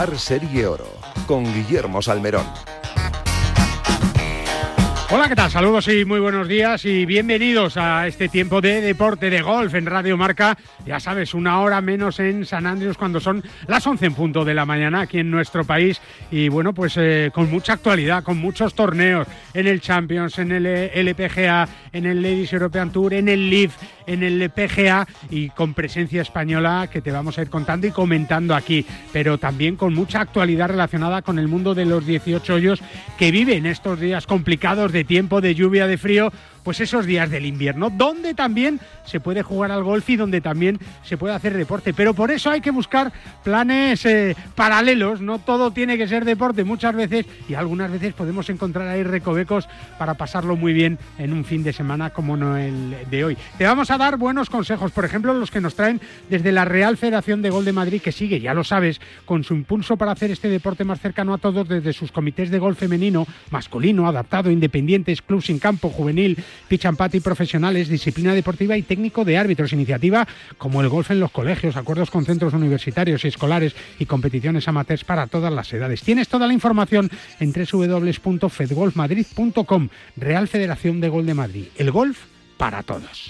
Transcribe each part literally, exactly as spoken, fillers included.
Qatar Serie Oro, con Guillermo Salmerón. Hola, ¿qué tal? Saludos y muy buenos días y bienvenidos a este tiempo de deporte de golf en Radio Marca. Ya sabes, una hora menos en San Andrés cuando son las once en punto de la mañana aquí en nuestro país. Y bueno, pues eh, con mucha actualidad, con muchos torneos en el Champions, en el L P G A, en el Ladies European Tour, en el L I V, en el P G A y con presencia española que te vamos a ir contando y comentando aquí. Pero también con mucha actualidad relacionada con el mundo de los dieciocho hoyos que viven estos días complicados de de tiempo, de lluvia, de frío, pues esos días del invierno, donde también se puede jugar al golf y donde también se puede hacer deporte. Pero por eso hay que buscar planes eh, paralelos, no todo tiene que ser deporte muchas veces, y algunas veces podemos encontrar ahí recovecos para pasarlo muy bien en un fin de semana como no el de hoy. Te vamos a dar buenos consejos, por ejemplo, los que nos traen desde la Real Federación de Golf de Madrid, que sigue, ya lo sabes, con su impulso para hacer este deporte más cercano a todos desde sus comités de golf femenino, masculino, adaptado, independientes, club sin campo, juvenil, pitch and putt y profesionales, disciplina deportiva y técnico de árbitros, iniciativa como el golf en los colegios, acuerdos con centros universitarios y escolares y competiciones amateurs para todas las edades. Tienes toda la información en doble u doble u doble u punto fedgolfmadrid punto com. Real Federación de Golf de Madrid, el golf para todos.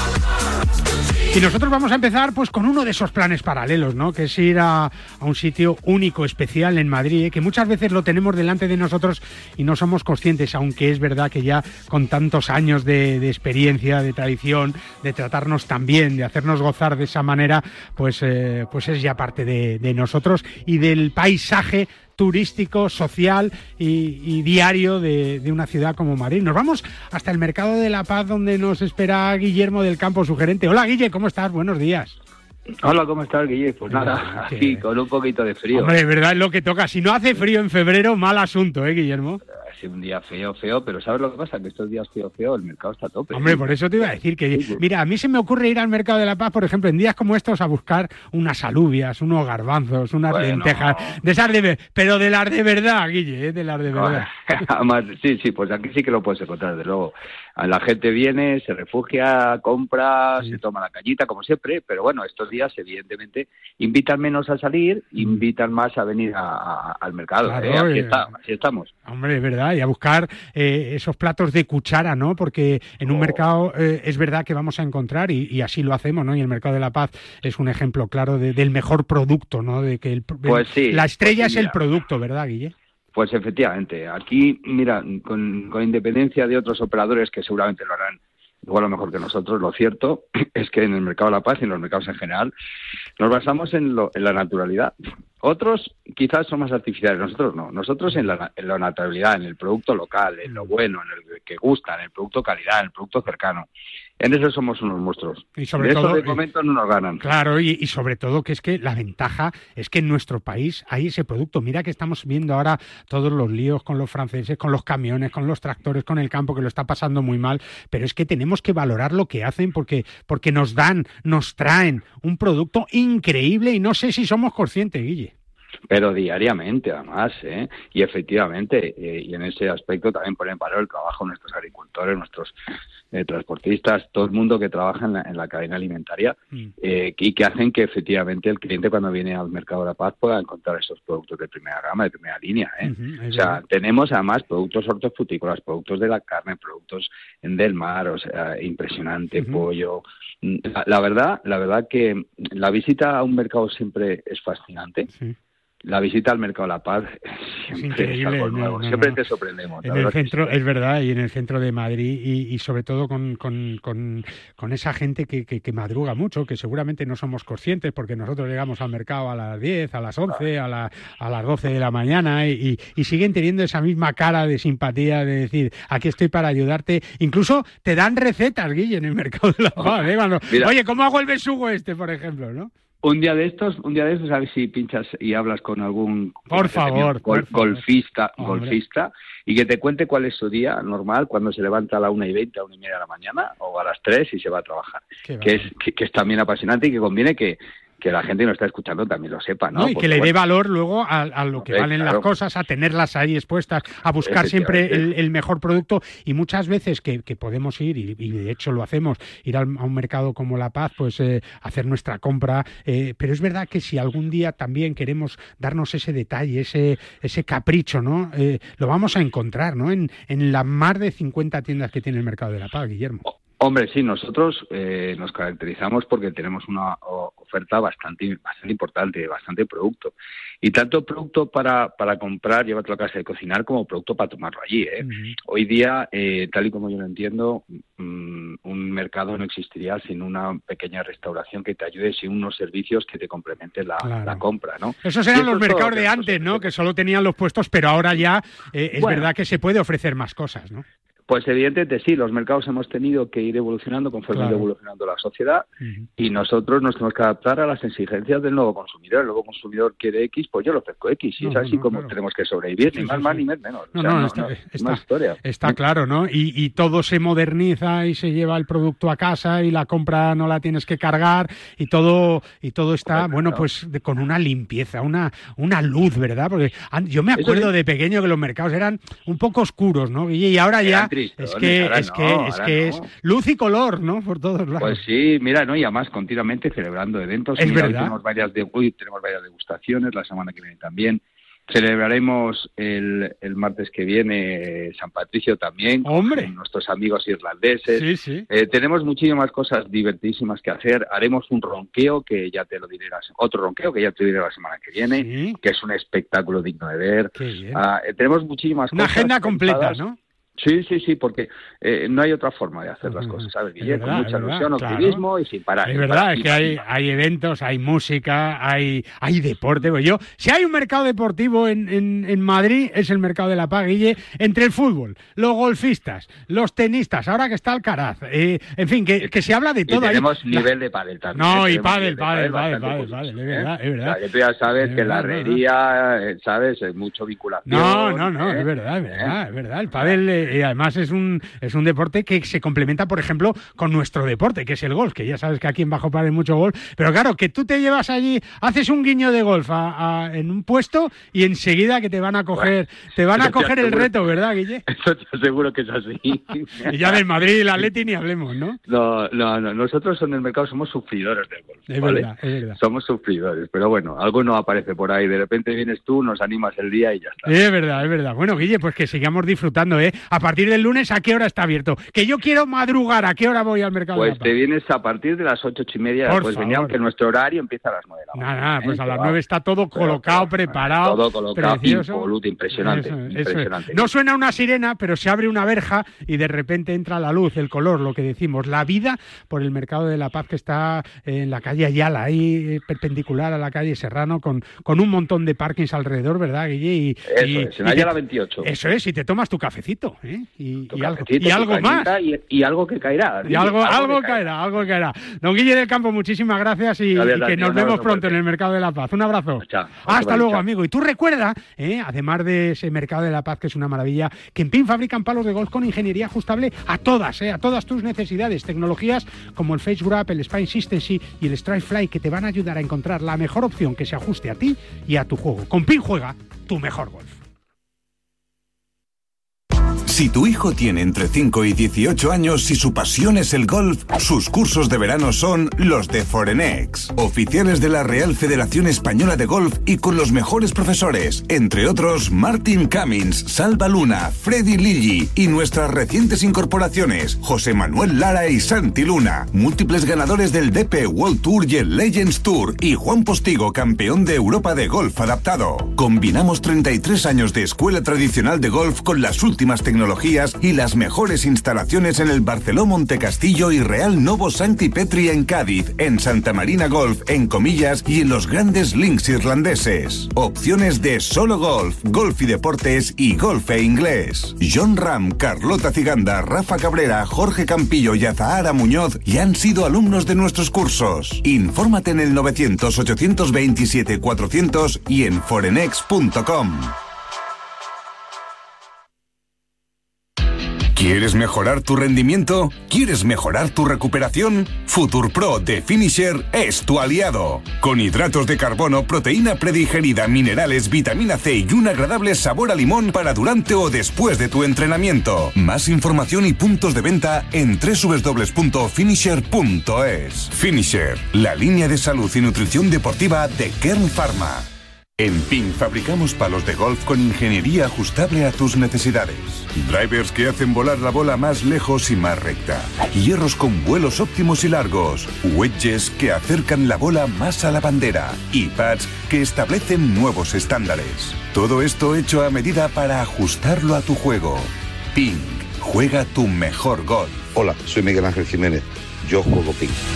Y nosotros vamos a empezar pues con uno de esos planes paralelos, ¿no? Que es ir a, a un sitio único, especial en Madrid, ¿eh? Que muchas veces lo tenemos delante de nosotros y no somos conscientes, aunque es verdad que ya con tantos años de, de experiencia, de tradición, de tratarnos tan bien, de hacernos gozar de esa manera, pues, eh, pues es ya parte de, de nosotros y del paisaje turístico, social y, y diario de, de una ciudad como Madrid. Nos vamos hasta el Mercado de la Paz, donde nos espera Guillermo del Campo, su gerente. Hola, Guille, ¿cómo estás? Buenos días. Hola, ¿cómo estás, Guille? Pues nada, ¿Qué? aquí con un poquito de frío. Hombre, de verdad es lo que toca. Si no hace frío en febrero, mal asunto, ¿eh, Guillermo? Ha sido un día feo, feo, pero ¿sabes lo que pasa? Que estos días feo, feo, el mercado está a tope. Hombre, por eso te iba a decir que... Mira, a mí se me ocurre ir al Mercado de la Paz, por ejemplo, en días como estos, a buscar unas alubias, unos garbanzos, unas bueno, lentejas, de esas de... Pero de las de verdad, Guille, ¿eh? De las de verdad. Además, sí, sí, pues aquí sí que lo puedes encontrar, desde luego. La gente viene, se refugia, compra, sí. Se toma la cañita, como siempre, pero bueno, estos días, evidentemente, invitan menos a salir, invitan más a venir a, a, al mercado. Claro, ¿eh? Así, está, así estamos. Hombre, es verdad, y a buscar eh, esos platos de cuchara, ¿no? Porque en un oh. mercado eh, es verdad que vamos a encontrar, y, y así lo hacemos, ¿no? Y el Mercado de la Paz es un ejemplo claro de, del mejor producto, ¿no? De que el, pues sí, la estrella pues sí, es el producto, ¿verdad, Guille? Pues efectivamente, aquí, mira, con, con independencia de otros operadores que seguramente lo harán igual o mejor que nosotros, lo cierto es que en el Mercado de la Paz y en los mercados en general nos basamos en, lo, en la naturalidad. Otros quizás son más artificiales, nosotros no. Nosotros en la, en la naturalidad, en el producto local, en lo bueno, en el que gusta, en el producto calidad, en el producto cercano. En eso somos unos monstruos. Y sobre de todo, eso de momento no nos ganan. Claro, y, y sobre todo que es que la ventaja es que en nuestro país hay ese producto. Mira que estamos viendo ahora todos los líos con los franceses, con los camiones, con los tractores, con el campo, que lo está pasando muy mal, pero es que tenemos que valorar lo que hacen porque, porque nos dan, nos traen un producto increíble y no sé si somos conscientes, Guille. Pero diariamente, además, ¿eh? Y efectivamente, eh, y en ese aspecto también ponen en valor el trabajo de nuestros agricultores, nuestros eh, transportistas, todo el mundo que trabaja en la, en la cadena alimentaria, mm. eh, y que hacen que efectivamente el cliente cuando viene al Mercado de la Paz pueda encontrar esos productos de primera gama, de primera línea, ¿eh? Uh-huh, o sea, verdad. Tenemos además productos hortofrutícolas, productos de la carne, productos del mar, o sea, impresionante, uh-huh. pollo. La, la verdad, la verdad que la visita a un mercado siempre es fascinante. Sí. La visita al Mercado de la Paz siempre es, es algo nuevo, no, no, siempre no. te sorprendemos. En el centro, sí. Es verdad, y en el centro de Madrid, y, y sobre todo con, con, con, con esa gente que, que, que madruga mucho, que seguramente no somos conscientes, porque nosotros llegamos al mercado a las diez, a las once, a, la, a las doce de la mañana, y, y siguen teniendo esa misma cara de simpatía, de decir, aquí estoy para ayudarte. Incluso te dan recetas, Guille, en el Mercado de la Paz, ¿eh? Cuando, oye, ¿cómo hago el besugo este, por ejemplo, no? Un día de estos, un día de estos, a ver si pinchas y hablas con algún por favor, gol, por favor. golfista, Hombre. golfista, y que te cuente cuál es su día normal cuando se levanta a la una y veinte, a una y media de la mañana, o a las tres y se va a trabajar. Que es, que, que es también apasionante y que conviene que, que la gente que nos está escuchando también lo sepa, ¿no? no y Porque, que le dé bueno, valor luego a, a lo que okay, valen claro. las cosas, a tenerlas ahí expuestas, a buscar siempre el, el mejor producto. Y muchas veces que, que podemos ir, y, y de hecho lo hacemos, ir al, a un mercado como La Paz, pues eh, hacer nuestra compra. Eh, pero es verdad que si algún día también queremos darnos ese detalle, ese, ese capricho, ¿no? Eh, lo vamos a encontrar, ¿no? En, en las más de cincuenta tiendas que tiene el mercado de La Paz, Guillermo. Hombre, sí, nosotros eh, nos caracterizamos porque tenemos una o, oferta bastante bastante importante, bastante producto. Y tanto producto para, para comprar, llévatelo a casa de cocinar, como producto para tomarlo allí, ¿eh? Uh-huh. Hoy día, eh, tal y como yo lo entiendo, um, un mercado no existiría sin una pequeña restauración que te ayude, sin unos servicios que te complementen la, claro. la compra, ¿no? Esos eran los mercados de antes, ¿no? Que solo tenían los puestos, pero ahora ya eh, es bueno, verdad que se puede ofrecer más cosas, ¿no? Pues evidentemente sí, los mercados hemos tenido que ir evolucionando conforme claro. ha ido evolucionando la sociedad uh-huh. y nosotros nos tenemos que adaptar a las exigencias del nuevo consumidor. El nuevo consumidor quiere X, pues yo le ofrezco X. Y no, es así no, como claro. tenemos que sobrevivir, sí, ni más sí, más sí. ni menos. No, o sea, no, no, está, no, está, más historia. Está claro, ¿no? Y, y todo se moderniza y se lleva el producto a casa y la compra no la tienes que cargar y todo y todo está, pues, bueno, pues de, con una limpieza, una, una luz, ¿verdad? Porque yo me acuerdo de pequeño que los mercados eran un poco oscuros, ¿no? Y, y ahora ya tristes, es que es no, que es que no. es luz y color, ¿no? Por todos lados. Pues sí, mira, ¿no? Y además continuamente celebrando eventos. Es mira, verdad. Hoy tenemos varias de hoy tenemos varias degustaciones, la semana que viene también. Celebraremos el, el martes que viene San Patricio también, ¡hombre!, con nuestros amigos irlandeses. Sí, sí. Eh, tenemos muchísimas cosas divertidísimas que hacer. Haremos un ronqueo, que ya te lo diré, la, otro ronqueo que ya te diré la semana que viene, ¿sí?, que es un espectáculo digno de ver. Qué bien. Uh, eh, tenemos muchísimas Una cosas. Una agenda completa, pensadas. ¿no? Sí, sí, sí, porque eh, no hay otra forma de hacer las cosas, ¿sabes, Guillermo? Con mucha ilusión, optimismo, claro, y sin parar. Es verdad, es que hay, hay eventos, hay música, hay, hay deporte. Pues yo, si hay un mercado deportivo en, en, en Madrid, es el mercado de La Paz, Guille, entre el fútbol, los golfistas, los tenistas, ahora que está Alcaraz, eh, en fin, que, que se habla de todo. Y tenemos ahí. nivel de pádel también. No, ¿eh? y pádel, pádel, pádel, pádel, pádel, es verdad, es verdad. O sea, que tú ya sabes es que verdad, la herrería, eh, ¿sabes? Es mucho vinculación. No, no, no, ¿eh? es verdad, es verdad, ¿eh? es verdad. El pádel, eh, además, es un es un deporte que se complementa, por ejemplo, con nuestro deporte, que es el golf, que ya sabes que aquí en Bajo Par hay mucho golf, pero claro, que tú te llevas allí, haces un guiño de golf a, a, en un puesto y enseguida que te van a coger, bueno, te van a coger el reto, ¿verdad, Guille? Eso te aseguro que es así. Y ya del Madrid y el Atleti ni hablemos, ¿no? No, no, no, nosotros en el mercado somos sufridores del golf, es ¿vale? verdad, es verdad. Somos sufridores, pero bueno, algo no aparece por ahí, de repente vienes tú, nos animas el día y ya está. Es verdad, es verdad. Bueno, Guille, pues que sigamos disfrutando, ¿eh? A partir del lunes, ¿a qué hora está abierto? Que yo quiero madrugar, ¿a qué hora voy al mercado? Pues de La Paz? te vienes a partir de las ocho, ocho y media, por pues favor, venía, aunque nuestro horario empieza a las nueve de la mañana. Nada, pues ¿eh? a las Pero, nueve está todo colocado, pero, preparado. Todo colocado, precioso. impoluto, impresionante. Eso, eso impresionante. Es. No suena una sirena, pero se abre una verja y de repente entra la luz, el color, lo que decimos, la vida por el mercado de La Paz, que está en la calle Ayala, ahí perpendicular a la calle Serrano, con, con un montón de parkings alrededor, ¿verdad, Guille? Y, eso y, es, en Ayala veintiocho. Eso es, y te tomas tu cafecito, ¿eh? Y, tu y cafecito, algo, y algo más. Y, y algo que caerá. Y algo, algo, algo caerá, caerá, algo que caerá. Don Guille del Campo, muchísimas gracias y, gracias, y que nos tío, vemos no, pronto no, en el mercado de La Paz. Un abrazo. Chao. Hasta luego, chao. amigo. Y tú recuerda, ¿eh? además de ese mercado de La Paz, que es una maravilla, que en PIN fabrican palos de golf con ingeniería ajustable a todas, ¿eh? a todas tus necesidades. Tecnologías como el Face Grab, el Spine Consistency y el Strike Fly, que te van a ayudar a encontrar la mejor opción que se ajuste a ti y a tu juego. Con PIN juega tu mejor golf. Si tu hijo tiene entre cinco y dieciocho años y su pasión es el golf, sus cursos de verano son los de Forenex, oficiales de la Real Federación Española de Golf y con los mejores profesores, entre otros Martin Cummins, Salva Luna, Freddy Lilly y nuestras recientes incorporaciones, José Manuel Lara y Santi Luna, múltiples ganadores del D P World Tour y el Legends Tour, y Juan Postigo, campeón de Europa de golf adaptado. Combinamos treinta y tres años de escuela tradicional de golf con las últimas tecnologías y las mejores instalaciones en el Barceló Montecastillo y Real Novo Sancti Petri en Cádiz, en Santa Marina Golf, en Comillas y en los grandes links irlandeses. Opciones de solo golf, golf y deportes y golf e inglés. John Ram, Carlota Ciganda, Rafa Cabrera, Jorge Campillo y Azahara Muñoz ya han sido alumnos de nuestros cursos. Infórmate en el novecientos, ochocientos veintisiete, cuatrocientos y en forenex punto com. ¿Quieres mejorar tu rendimiento? ¿Quieres mejorar tu recuperación? FuturPro de Finisher es tu aliado. Con hidratos de carbono, proteína predigerida, minerales, vitamina C y un agradable sabor a limón para durante o después de tu entrenamiento. Más información y puntos de venta en doble u doble u doble u punto finisher punto es. Finisher, la línea de salud y nutrición deportiva de Kern Pharma. En P I N fabricamos palos de golf con ingeniería ajustable a tus necesidades. Drivers que hacen volar la bola más lejos y más recta. Hierros con vuelos óptimos y largos. Wedges que acercan la bola más a la bandera. Y pads que establecen nuevos estándares. Todo esto hecho a medida para ajustarlo a tu juego. P I N, juega tu mejor golf. Hola, soy Miguel Ángel Jiménez. Yo juego P I N.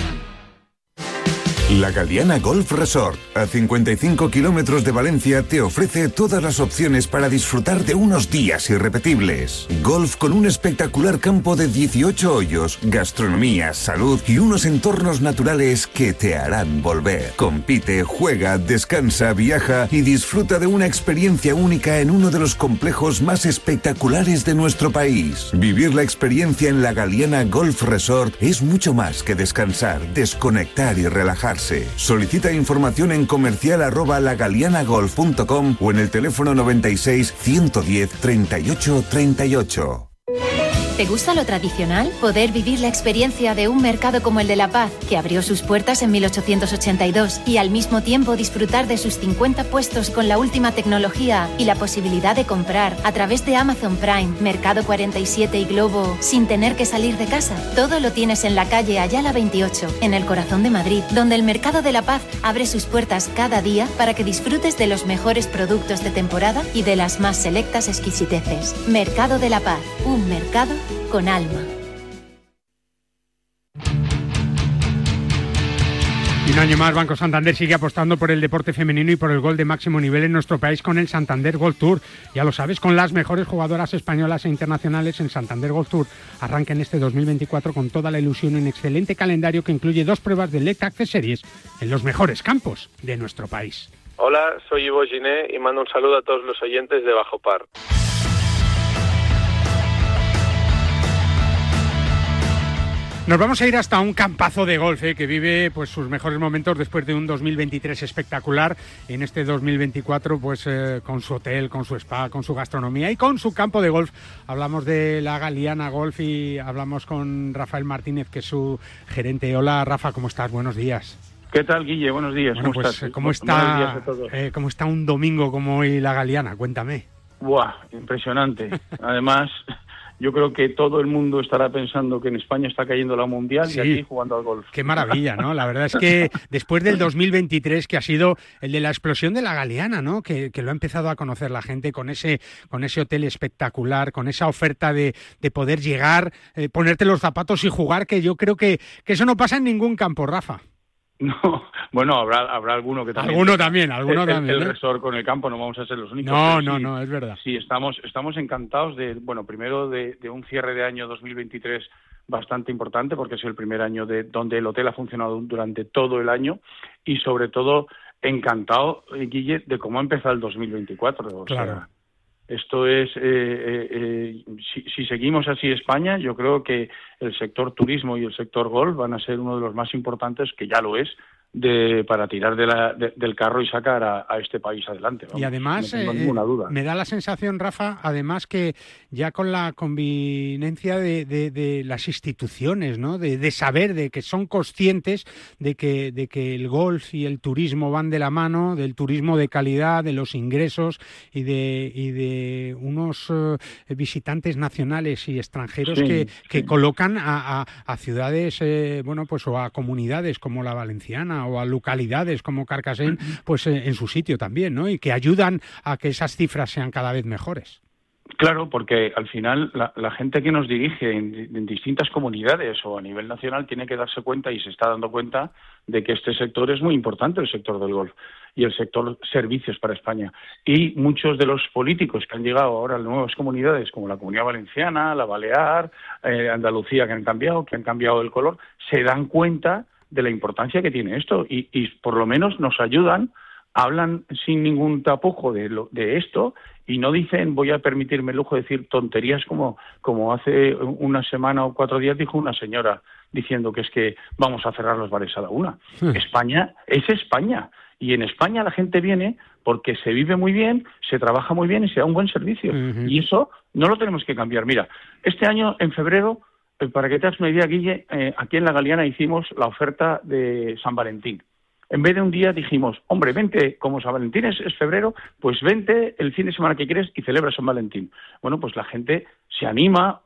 La Galiana Golf Resort, a cincuenta y cinco kilómetros de Valencia, te ofrece todas las opciones para disfrutar de unos días irrepetibles. Golf con un espectacular campo de dieciocho hoyos, gastronomía, salud y unos entornos naturales que te harán volver. Compite, juega, descansa, viaja y disfruta de una experiencia única en uno de los complejos más espectaculares de nuestro país. Vivir la experiencia en la Galiana Golf Resort es mucho más que descansar, desconectar y relajarse. Solicita información en comercial arroba lagalianagolf punto com o en el teléfono noventa y seis, ciento diez, treinta y ocho, treinta y ocho. ¿Te gusta lo tradicional? Poder vivir la experiencia de un mercado como el de La Paz, que abrió sus puertas en mil ochocientos ochenta y dos, y al mismo tiempo disfrutar de sus cincuenta puestos con la última tecnología y la posibilidad de comprar a través de Amazon Prime, Mercado cuarenta y siete y Globo sin tener que salir de casa. Todo lo tienes en la calle Ayala veintiocho, en el corazón de Madrid, donde el Mercado de La Paz abre sus puertas cada día para que disfrutes de los mejores productos de temporada y de las más selectas exquisiteces. Mercado de La Paz, un mercado con alma. Y un año más, Banco Santander sigue apostando por el deporte femenino y por el gol de máximo nivel en nuestro país con el Santander Golf Tour. Ya lo sabes, con las mejores jugadoras españolas e internacionales en Santander Golf Tour. Arranca en este dos mil veinticuatro con toda la ilusión y un excelente calendario que incluye dos pruebas de Elite Access Series en los mejores campos de nuestro país. Hola, soy Ivo Giné y mando un saludo a todos los oyentes de Bajo Par. Nos vamos a ir hasta un campazo de golf eh, que vive pues sus mejores momentos después de un dos mil veintitrés espectacular. En este dos mil veinticuatro, pues eh, con su hotel, con su spa, con su gastronomía y con su campo de golf. Hablamos de la Galiana Golf y hablamos con Rafael Martínez, que es su gerente. Hola, Rafa, ¿cómo estás? Buenos días. ¿Qué tal, Guille? Buenos días. Bueno, ¿Cómo pues, estás? ¿cómo está, eh, ¿Cómo está un domingo como hoy la Galiana? Cuéntame. Buah, impresionante. Además, yo creo que todo el mundo estará pensando que en España está cayendo la Mundial sí. y aquí jugando al golf. Qué maravilla, ¿no? La verdad es que después del dos mil veintitrés, que ha sido el de la explosión de la Galiana, ¿no? Que, que lo ha empezado a conocer la gente con ese, con ese hotel espectacular, con esa oferta de, de poder llegar, eh, ponerte los zapatos y jugar, que yo creo que, que eso no pasa en ningún campo, Rafa. No, bueno, habrá habrá alguno que también. Alguno también, alguno el, también. El, ¿eh? el resort con el campo, no vamos a ser los únicos. No, no, sí, no, es verdad. Sí, estamos estamos encantados de, bueno, primero de, de un cierre de año dos mil veintitrés bastante importante, porque es el primer año de donde el hotel ha funcionado durante todo el año, y sobre todo encantado, Guille, de cómo ha empezado el dos mil veinticuatro. O claro. sea, esto es, eh, eh, eh, si, si seguimos así España, yo creo que el sector turismo y el sector golf van a ser uno de los más importantes, que ya lo es, de para tirar de la, de, del carro y sacar a, a este país adelante. Vamos, y además, no tengo eh, ninguna duda. Me da la sensación, Rafa, además que ya con la convivencia de, de, de las instituciones, ¿no? De, de saber, de que son conscientes de que, de que el golf y el turismo van de la mano, del turismo de calidad, de los ingresos y de, y de unos uh, visitantes nacionales y extranjeros sí, que, que sí. colocan a, a, a ciudades, eh, bueno, pues o a comunidades como la valenciana o a localidades como Carcassonne, pues eh, en su sitio también, ¿no? Y que ayudan a que esas cifras sean cada vez mejores. Claro, porque al final la, la gente que nos dirige en, en distintas comunidades o a nivel nacional tiene que darse cuenta, y se está dando cuenta, de que este sector es muy importante, el sector del golf y el sector servicios para España. Y muchos de los políticos que han llegado ahora a nuevas comunidades, como la Comunidad Valenciana, la Balear, eh, Andalucía, que han cambiado, que han cambiado el color, se dan cuenta de la importancia que tiene esto y, y por lo menos nos ayudan hablan sin ningún tapujo de, lo, de esto y no dicen, voy a permitirme el lujo de decir tonterías como, como hace una semana o cuatro días dijo una señora diciendo que es que vamos a cerrar los bares a la una. Sí. España es España. Y en España la gente viene porque se vive muy bien, se trabaja muy bien y se da un buen servicio. Uh-huh. Y eso no lo tenemos que cambiar. Mira, este año, en febrero, eh, para que te hagas una idea, Guille, eh, aquí en La Galiana hicimos la oferta de San Valentín. En vez de un día dijimos, hombre, vente, como San Valentín es, es febrero, pues vente el fin de semana que quieres y celebra San Valentín. Bueno, pues la gente se anima,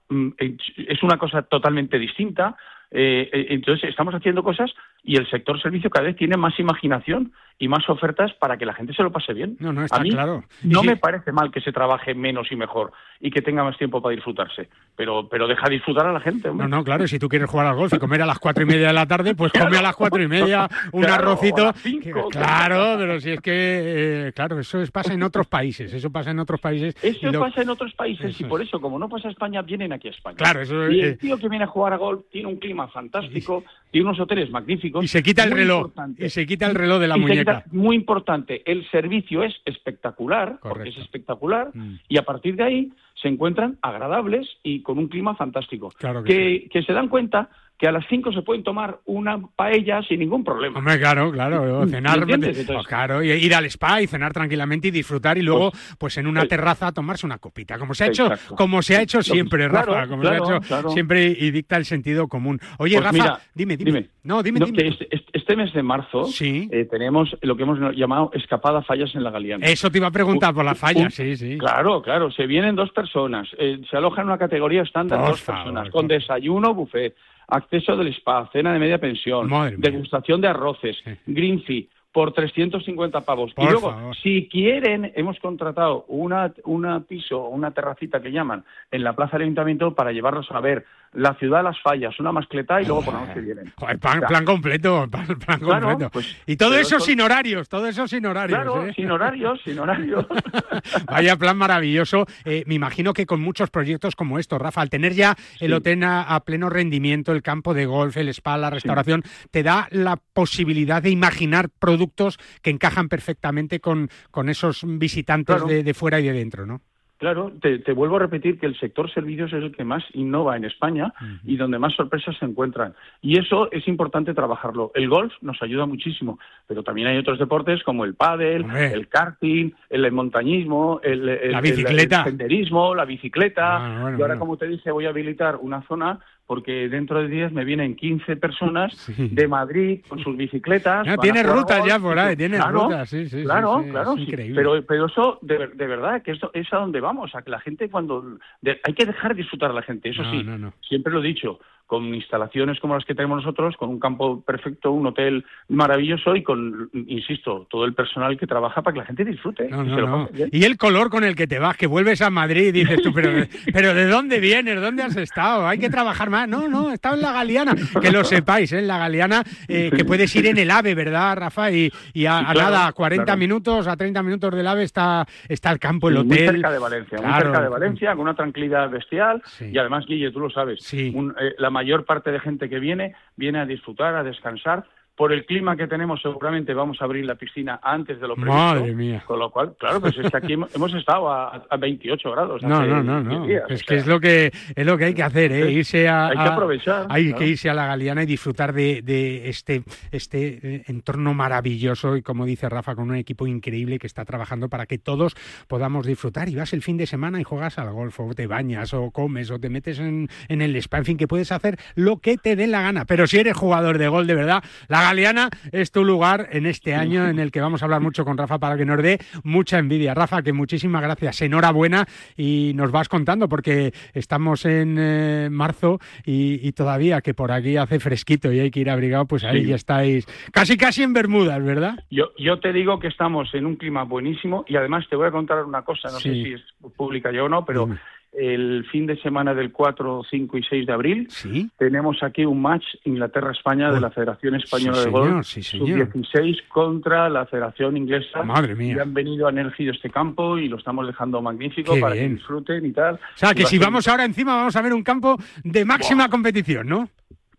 es una cosa totalmente distinta. Eh, entonces estamos haciendo cosas y el sector servicio cada vez tiene más imaginación y más ofertas para que la gente se lo pase bien. No, no, está a mí claro. No sí. me parece mal que se trabaje menos y mejor y que tenga más tiempo para disfrutarse, pero pero deja disfrutar a la gente, hombre. No, no, claro, si tú quieres jugar al golf y comer a las cuatro y media de la tarde, pues come a las cuatro y media un claro, arrocito. a las cinco, claro, claro, pero si es que, eh, claro, eso es, pasa en otros países, eso pasa en otros países. Eso lo... pasa en otros países eso y por eso, como no pasa a España, vienen aquí a España. Claro, eso y eh... el tío que viene a jugar a golf tiene un clima fantástico, tiene unos hoteles magníficos. Y se quita el reloj, importante. y se quita el reloj de la y muñeca. Se quita, muy importante, el servicio es espectacular, Correcto. porque es espectacular, mm. y a partir de ahí se encuentran agradables y con un clima fantástico. Claro que, que, sí. que se dan cuenta que a las cinco se pueden tomar una paella sin ningún problema. Hombre, claro, claro, cenar, pues, claro, y ir al spa y cenar tranquilamente y disfrutar y luego, pues, pues en una terraza tomarse una copita, como se ha hecho, Exacto. como se ha hecho siempre, claro, Rafa, como claro, se ha hecho claro. siempre y dicta el sentido común. Oye, pues Rafa, mira, dime, dime, dime. No, dime, no, dime. Que este, este mes de marzo sí. eh, tenemos lo que hemos llamado escapada fallas en La Galiana. Eso te iba a preguntar un, por las fallas, un, sí, sí. Claro, claro, se vienen dos personas, eh, se aloja en una categoría estándar por dos favor, personas, por con favor. desayuno, buffet, acceso del spa, cena de media pensión, degustación de arroces, sí. green fee, por trescientos cincuenta pavos. Por y luego, favor. si quieren, hemos contratado una, una piso, una terracita que llaman, en la plaza del Ayuntamiento para llevarlos a ver la ciudad, las fallas, una mascleta y luego por la noche vienen. Joder, plan, plan completo, plan, plan claro, completo. Pues, y todo eso, eso sin horarios, todo eso sin horarios. Claro, ¿eh? sin horarios, sin horarios. Vaya plan maravilloso. Eh, me imagino que con muchos proyectos como estos, Rafa, al tener ya el sí. hotel a, a pleno rendimiento, el campo de golf, el spa, la restauración, sí. te da la posibilidad de imaginar productos que encajan perfectamente con, con esos visitantes claro. de, de fuera y de dentro, ¿no? Claro, te, te vuelvo a repetir que el sector servicios es el que más innova en España uh-huh. y donde más sorpresas se encuentran. Y eso es importante trabajarlo. El golf nos ayuda muchísimo, pero también hay otros deportes como el pádel, Hombre. el karting, el montañismo, el, el, la bicicleta. el, el senderismo, la bicicleta. Ah, bueno, y ahora, bueno. como te dije, voy a habilitar una zona porque dentro de días me vienen quince personas sí. de Madrid con sus bicicletas. No, tienes rutas golf, ya por ahí, tienes claro, rutas, sí, sí. Claro, sí, sí, claro. Es Sí. increíble. Pero, pero eso, de, de verdad, que eso es a donde vamos, a que la gente cuando... De, hay que dejar disfrutar a la gente, eso no, sí, no, no. siempre lo he dicho, con instalaciones como las que tenemos nosotros, con un campo perfecto, un hotel maravilloso y con, insisto, todo el personal que trabaja para que la gente disfrute. No, y, no, se lo no. pase bien. Y el color con el que te vas, que vuelves a Madrid y dices tú, pero, pero ¿de dónde vienes? ¿Dónde has estado? Hay que trabajar más. No, no, he estado en La Galiana. Que lo sepáis, ¿eh? En La Galiana, eh, que puedes ir en el AVE, ¿verdad, Rafa? Y, y a, sí, a claro, nada, a cuarenta claro. minutos, a treinta minutos del AVE está, está el campo, el sí, hotel. Muy cerca de Valencia, claro. muy cerca de Valencia, con una tranquilidad bestial. Sí. Y además, Guille, tú lo sabes, sí. un, eh, la mayor parte de gente que viene, viene a disfrutar, a descansar. Por el clima que tenemos, seguramente vamos a abrir la piscina antes de lo previsto. Madre mía. Con lo cual, claro, pues es que aquí hemos estado a, a veintiocho grados. No, hace no, no, no. días, es o que sea, es lo que es lo que hay que hacer, ¿eh? Irse a, hay que aprovechar. Hay claro. que irse a La Galiana y disfrutar de, de este, este entorno maravilloso y, como dice Rafa, con un equipo increíble que está trabajando para que todos podamos disfrutar. Y vas el fin de semana y juegas al golf, o te bañas, o comes, o te metes en, en el spa. En fin, que puedes hacer lo que te dé la gana. Pero si eres jugador de golf, de verdad, La Galiana es tu lugar en este año en el que vamos a hablar mucho con Rafa para que nos dé mucha envidia. Rafa, que muchísimas gracias, enhorabuena, y nos vas contando porque estamos en eh, marzo y, y todavía que por aquí hace fresquito y hay que ir abrigado, pues ahí sí. ya estáis casi casi en Bermudas, ¿verdad? Yo, yo te digo que estamos en un clima buenísimo y además te voy a contar una cosa, no sí. sé si es pública ya o no, pero... Dime. El fin de semana del cuatro, cinco y seis de abril ¿Sí? tenemos aquí un match Inglaterra-España oh. de la Federación Española sí, de Golf señor, sí, sub dieciséis contra la Federación Inglesa. Madre mía. Y han venido, han elegido este campo y lo estamos dejando magnífico. Qué para bien. Que disfruten y tal. O sea, que y si va vamos ser... ahora encima vamos a ver un campo de máxima Buah. competición, ¿no?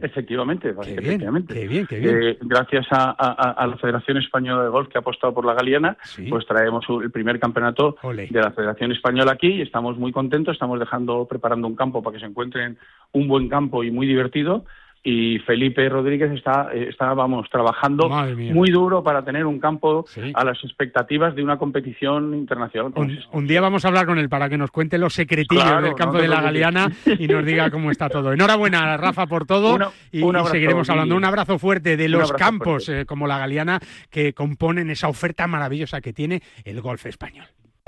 Efectivamente, qué efectivamente. Bien, qué bien, qué bien. Eh, gracias a, a, a la Federación Española de Golf, que ha apostado por la Galiana, sí. pues traemos el primer campeonato Olé. de la Federación Española aquí y estamos muy contentos, estamos dejando, preparando un campo para que se encuentren un buen campo y muy divertido. Y Felipe Rodríguez está, está vamos, trabajando muy duro para tener un campo sí. a las expectativas de una competición internacional. Un, un día vamos a hablar con él para que nos cuente los secretillos claro, del campo no de la Galiana y nos diga cómo está todo. Enhorabuena, Rafa, por todo una, y, un abrazo, y seguiremos hablando. Un abrazo fuerte de los campos eh, como la Galiana que componen esa oferta maravillosa que tiene el golf español.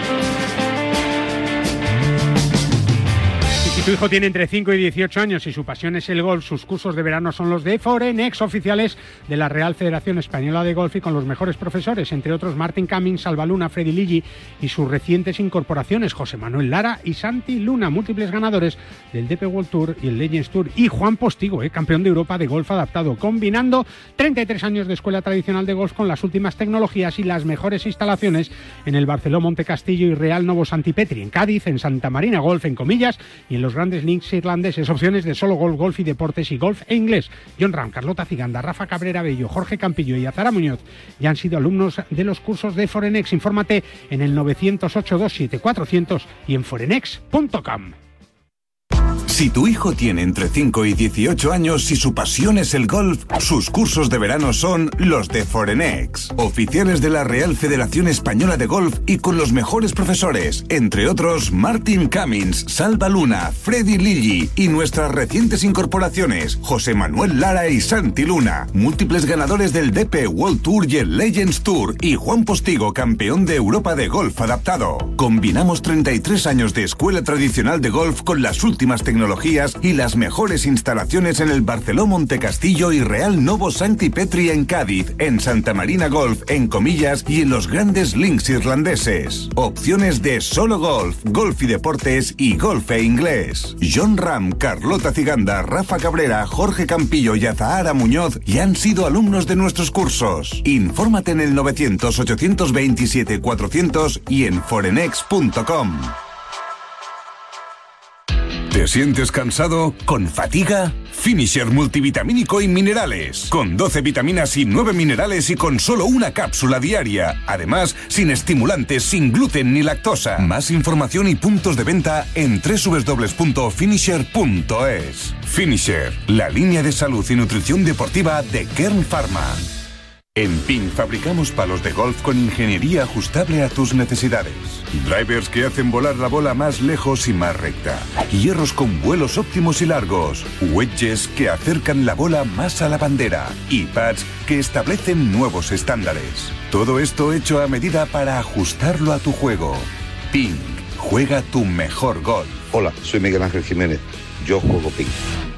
Si tu hijo tiene entre cinco y dieciocho años y su pasión es el golf, sus cursos de verano son los de Forenex, oficiales de la Real Federación Española de Golf y con los mejores profesores, entre otros Martin Cummings, Salva Luna, Freddy Ligi y sus recientes incorporaciones, José Manuel Lara y Santi Luna, múltiples ganadores del D P World Tour y el Legends Tour, y Juan Postigo, eh, campeón de Europa de golf adaptado, combinando treinta y tres años de escuela tradicional de golf con las últimas tecnologías y las mejores instalaciones en el Barceló Monte Castillo y Real Novo Santipetri, en Cádiz, en Santa Marina Golf, en Comillas, y en los grandes links irlandeses, opciones de solo golf, golf y deportes y golf e inglés. John Ram, Carlota Ciganda, Rafa Cabrera Bello, Jorge Campillo y Azara Muñoz ya han sido alumnos de los cursos de Forenex. Infórmate en el nueve cero ocho dos siete cuatro cero cero y en forenex punto com. Si tu hijo tiene entre cinco y dieciocho años y su pasión es el golf, sus cursos de verano son los de Forenex, oficiales de la Real Federación Española de Golf y con los mejores profesores, entre otros Martin Cummings, Salva Luna, Freddy Ligi y nuestras recientes incorporaciones, José Manuel Lara y Santi Luna, múltiples ganadores del D P World Tour y el Legends Tour, y Juan Postigo, campeón de Europa de golf adaptado. Combinamos treinta y tres años de escuela tradicional de golf con las últimas tecnologías y las mejores instalaciones en el Barceló Monte Castillo y Real Novo Santipetri en Cádiz, en Santa Marina Golf, en Comillas y en los grandes links irlandeses. Opciones de solo golf, golf y deportes y golf e inglés. John Ram, Carlota Ciganda, Rafa Cabrera, Jorge Campillo y Azahara Muñoz ya han sido alumnos de nuestros cursos. Infórmate en el nueve cero cero ocho dos siete cuatro cero cero y en forenex punto com. ¿Te sientes cansado? ¿Con fatiga? Finisher multivitamínico y minerales. Con doce vitaminas y nueve minerales y con solo una cápsula diaria. Además, sin estimulantes, sin gluten ni lactosa. Más información y puntos de venta en doble u doble u doble u punto finisher punto es. Finisher, la línea de salud y nutrición deportiva de Kern Pharma. En Ping fabricamos palos de golf con ingeniería ajustable a tus necesidades. Drivers que hacen volar la bola más lejos y más recta. Hierros con vuelos óptimos y largos. Wedges que acercan la bola más a la bandera. Y pads que establecen nuevos estándares. Todo esto hecho a medida para ajustarlo a tu juego. Ping. Juega tu mejor golf. Hola, soy Miguel Ángel Jiménez. Yo juego Ping.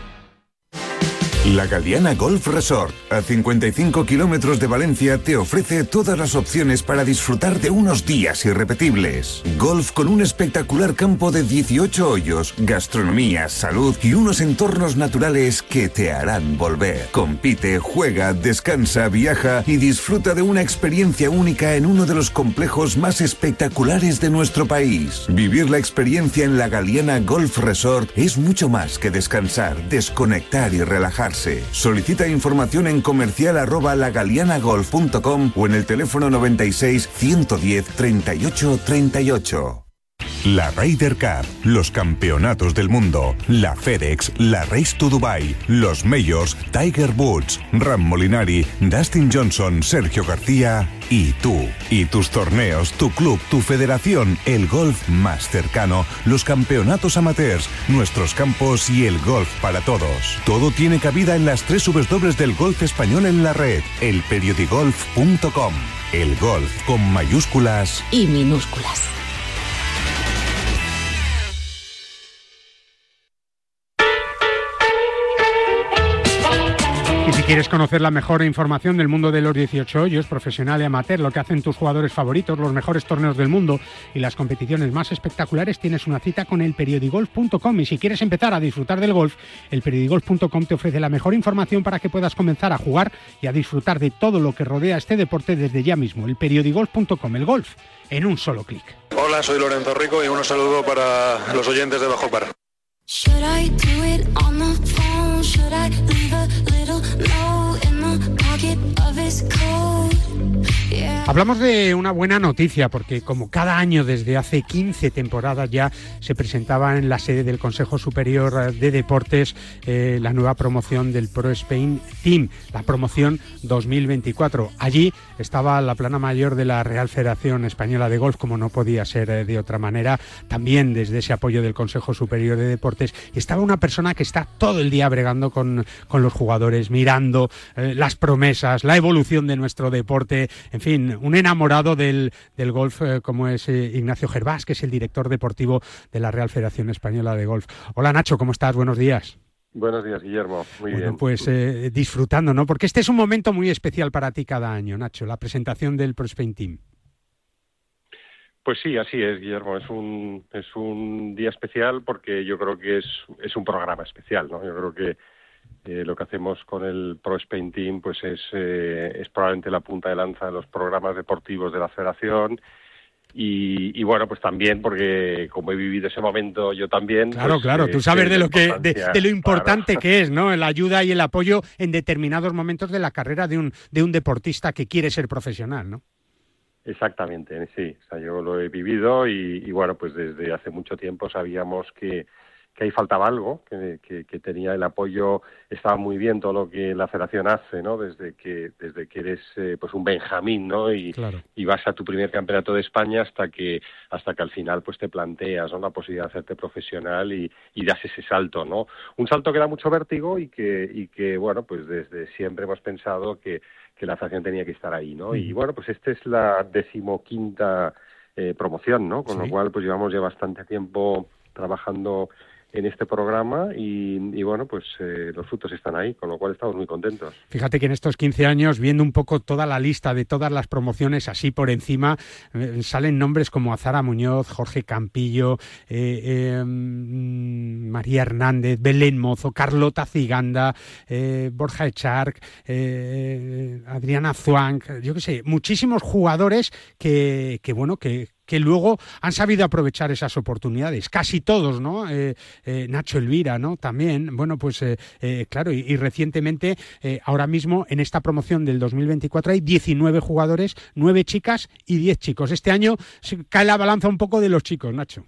La Galiana Golf Resort, a cincuenta y cinco kilómetros de Valencia, te ofrece todas las opciones para disfrutar de unos días irrepetibles. Golf con un espectacular campo de dieciocho hoyos, gastronomía, salud y unos entornos naturales que te harán volver. Compite, juega, descansa, viaja y disfruta de una experiencia única en uno de los complejos más espectaculares de nuestro país. Vivir la experiencia en la Galiana Golf Resort es mucho más que descansar, desconectar y relajarse. Solicita información en comercial arroba lagalianagolf punto com o en el teléfono noventa y seis, ciento diez, treinta y ocho, treinta y ocho. La Ryder Cup, los campeonatos del mundo, la FedEx, la Race to Dubai, los Majors, Tiger Woods, Ram Molinari, Dustin Johnson, Sergio García y tú. Y tus torneos, tu club, tu federación, el golf más cercano, los campeonatos amateurs, nuestros campos y el golf para todos. Todo tiene cabida en las tres W del golf español en la red, el periodigolf punto com. El golf con mayúsculas y minúsculas. Y si quieres conocer la mejor información del mundo de los dieciocho hoyos, profesional y amateur, lo que hacen tus jugadores favoritos, los mejores torneos del mundo y las competiciones más espectaculares, tienes una cita con el periodigolf punto com. Y si quieres empezar a disfrutar del golf, el periodigolf punto com te ofrece la mejor información para que puedas comenzar a jugar y a disfrutar de todo lo que rodea este deporte desde ya mismo. El periodigolf punto com, el golf en un solo clic. Hola, soy Lorenzo Rico y un saludo para los oyentes de Bajo Par. Should I do it on the phone? Should I leave a Hablamos de una buena noticia porque como cada año desde hace quince temporadas ya se presentaba en la sede del Consejo Superior de Deportes eh, la nueva promoción del Pro Spain Team, la promoción dos mil veinticuatro. Allí estaba la plana mayor de la Real Federación Española de Golf, como no podía ser eh, de otra manera, también desde ese apoyo del Consejo Superior de Deportes, y estaba una persona que está todo el día bregando con, con los jugadores, mirando eh, las promesas, la evolución de nuestro deporte, en fin, un enamorado del, del golf eh, como es eh, Ignacio Gervás, que es el director deportivo de la Real Federación Española de Golf. Hola Nacho, ¿cómo estás? Buenos días. Buenos días, Guillermo. Muy bueno, bien. Pues eh, disfrutando, ¿no? Porque este es un momento muy especial para ti cada año, Nacho, la presentación del Pro Spain Team. Pues sí, así es, Guillermo. Es un es un día especial porque yo creo que es es un programa especial, ¿no? Yo creo que Eh, lo que hacemos con el Pro Spain Team pues es, eh, es probablemente la punta de lanza de los programas deportivos de la Federación y, y bueno, pues también porque como he vivido ese momento yo también... Claro, pues, claro, eh, tú sabes de lo que de, de lo importante claro. que es, ¿no? La ayuda y el apoyo en determinados momentos de la carrera de un, de un deportista que quiere ser profesional, ¿no? Exactamente, sí. O sea, yo lo he vivido y, y bueno, pues desde hace mucho tiempo sabíamos que que ahí faltaba algo, que, que, que tenía el apoyo, estaba muy bien todo lo que la Federación hace, ¿no? Desde que desde que eres eh, pues un benjamín, ¿no? Y, claro. y vas a tu primer campeonato de España hasta que hasta que al final pues te planteas, ¿no? La posibilidad de hacerte profesional y, y das ese salto, ¿no? Un salto que da mucho vértigo y que y que bueno, pues desde siempre hemos pensado que que la Federación tenía que estar ahí, ¿no? Mm. Y bueno, pues esta es la decimoquinta eh, promoción, ¿no? Con sí. lo cual pues llevamos ya bastante tiempo trabajando en este programa y, y bueno, pues eh, los frutos están ahí, con lo cual estamos muy contentos. Fíjate que en estos quince años, viendo un poco toda la lista de todas las promociones así por encima, eh, salen nombres como Azara Muñoz, Jorge Campillo, eh, eh, María Hernández, Belén Mozo, Carlota Ciganda, eh, Borja Echark, eh, Adriana Zuanc, yo qué sé, muchísimos jugadores que, que bueno, que que luego han sabido aprovechar esas oportunidades, casi todos, ¿no? Eh, eh, Nacho Elvira, ¿no? También, bueno, pues eh, eh, claro, y, y recientemente, eh, ahora mismo en esta promoción del dos mil veinticuatro hay diecinueve jugadores, nueve chicas y diez chicos. Este año cae la balanza un poco de los chicos, Nacho.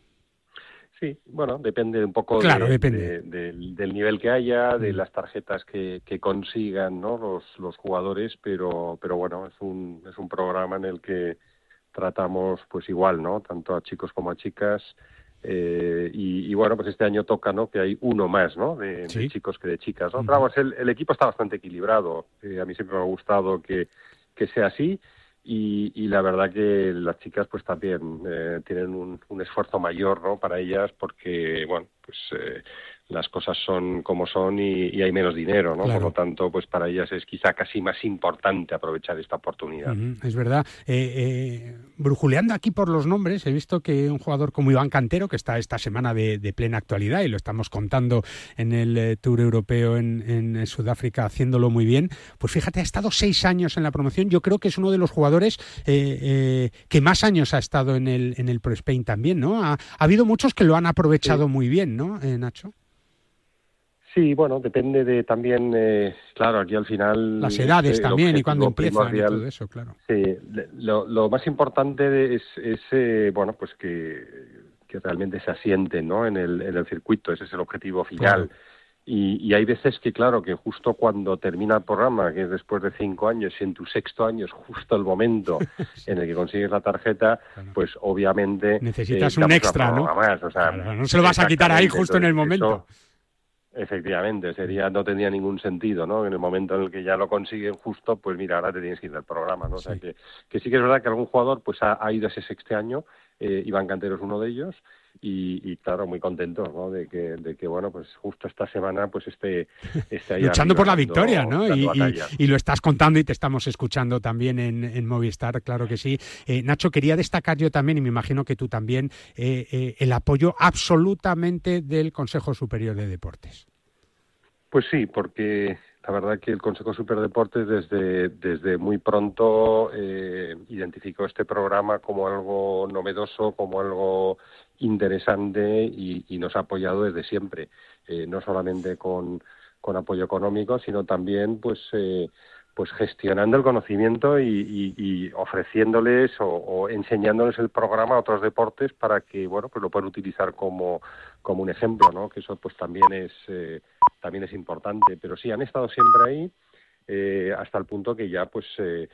Sí, bueno, depende un poco claro, de, depende. De, de, del nivel que haya, de las tarjetas que, que consigan, ¿no? Los, los jugadores, pero, pero bueno, es un, es un programa en el que tratamos pues igual, ¿no? Tanto a chicos como a chicas eh, y, y bueno, pues este año toca, ¿no? Que hay uno más, ¿no? De, ¿Sí? de chicos que de chicas, ¿no? Uh-huh. Pero vamos, el, el equipo está bastante equilibrado. Eh, a mí siempre me ha gustado que, que sea así y, y la verdad que las chicas pues también eh, tienen un, un esfuerzo mayor, ¿no? Para ellas porque, bueno, pues eh, las cosas son como son y, y hay menos dinero, ¿no? Claro. Por lo tanto, pues para ellas es quizá casi más importante aprovechar esta oportunidad. Uh-huh, es verdad. Eh, eh, brujuleando aquí por los nombres, he visto que un jugador como Iván Cantero, que está esta semana de, de plena actualidad y lo estamos contando en el eh, Tour Europeo en, en Sudáfrica, haciéndolo muy bien, pues fíjate, ha estado seis años en la promoción. Yo creo que es uno de los jugadores eh, eh, que más años ha estado en el, en el Pro Spain también, ¿no? Ha, ha habido muchos que lo han aprovechado sí. muy bien, ¿no, eh, Nacho? Sí, bueno, depende de también, eh, claro, aquí al final... Las edades eh, también y cuando empiezan y todo eso, claro. Sí, lo, lo más importante es, es eh, bueno, pues que, que realmente se asienten, ¿no? en, el, en el circuito, ese es el objetivo final. Claro. Y, y hay veces que, claro, que justo cuando termina el programa, que es después de cinco años, y en tu sexto año es justo el momento en el que consigues la tarjeta, claro. pues obviamente... Necesitas eh, un extra, ¿no? Más, o sea, claro, no se lo vas a quitar ahí justo en el momento. Eso, efectivamente, sería no tendría ningún sentido, ¿no? En el momento en el que ya lo consiguen justo, pues mira, ahora te tienes que ir del programa, ¿no? O sea, sí. que, que sí que es verdad que algún jugador pues ha, ha ido ese sexto año, eh, Iván Cantero es uno de ellos, y, y claro, muy contento, ¿no? De que, de que bueno, pues justo esta semana pues esté, esté ahí luchando por la victoria, dando, ¿no? Dando y, y, y lo estás contando y te estamos escuchando también en, en Movistar, claro que sí. Eh, Nacho, quería destacar yo también, y me imagino que tú también, eh, eh, el apoyo absolutamente del Consejo Superior de Deportes. Pues sí, porque la verdad que el Consejo Superior de Deportes desde, desde muy pronto eh, identificó este programa como algo novedoso, como algo interesante y, y nos ha apoyado desde siempre, eh, no solamente con, con apoyo económico, sino también pues eh, pues gestionando el conocimiento y, y, y ofreciéndoles o, o enseñándoles el programa a otros deportes para que, bueno, pues lo puedan utilizar como, como un ejemplo, ¿no? Que eso pues también es eh, también es importante. Pero sí, han estado siempre ahí eh, hasta el punto que ya pues eh,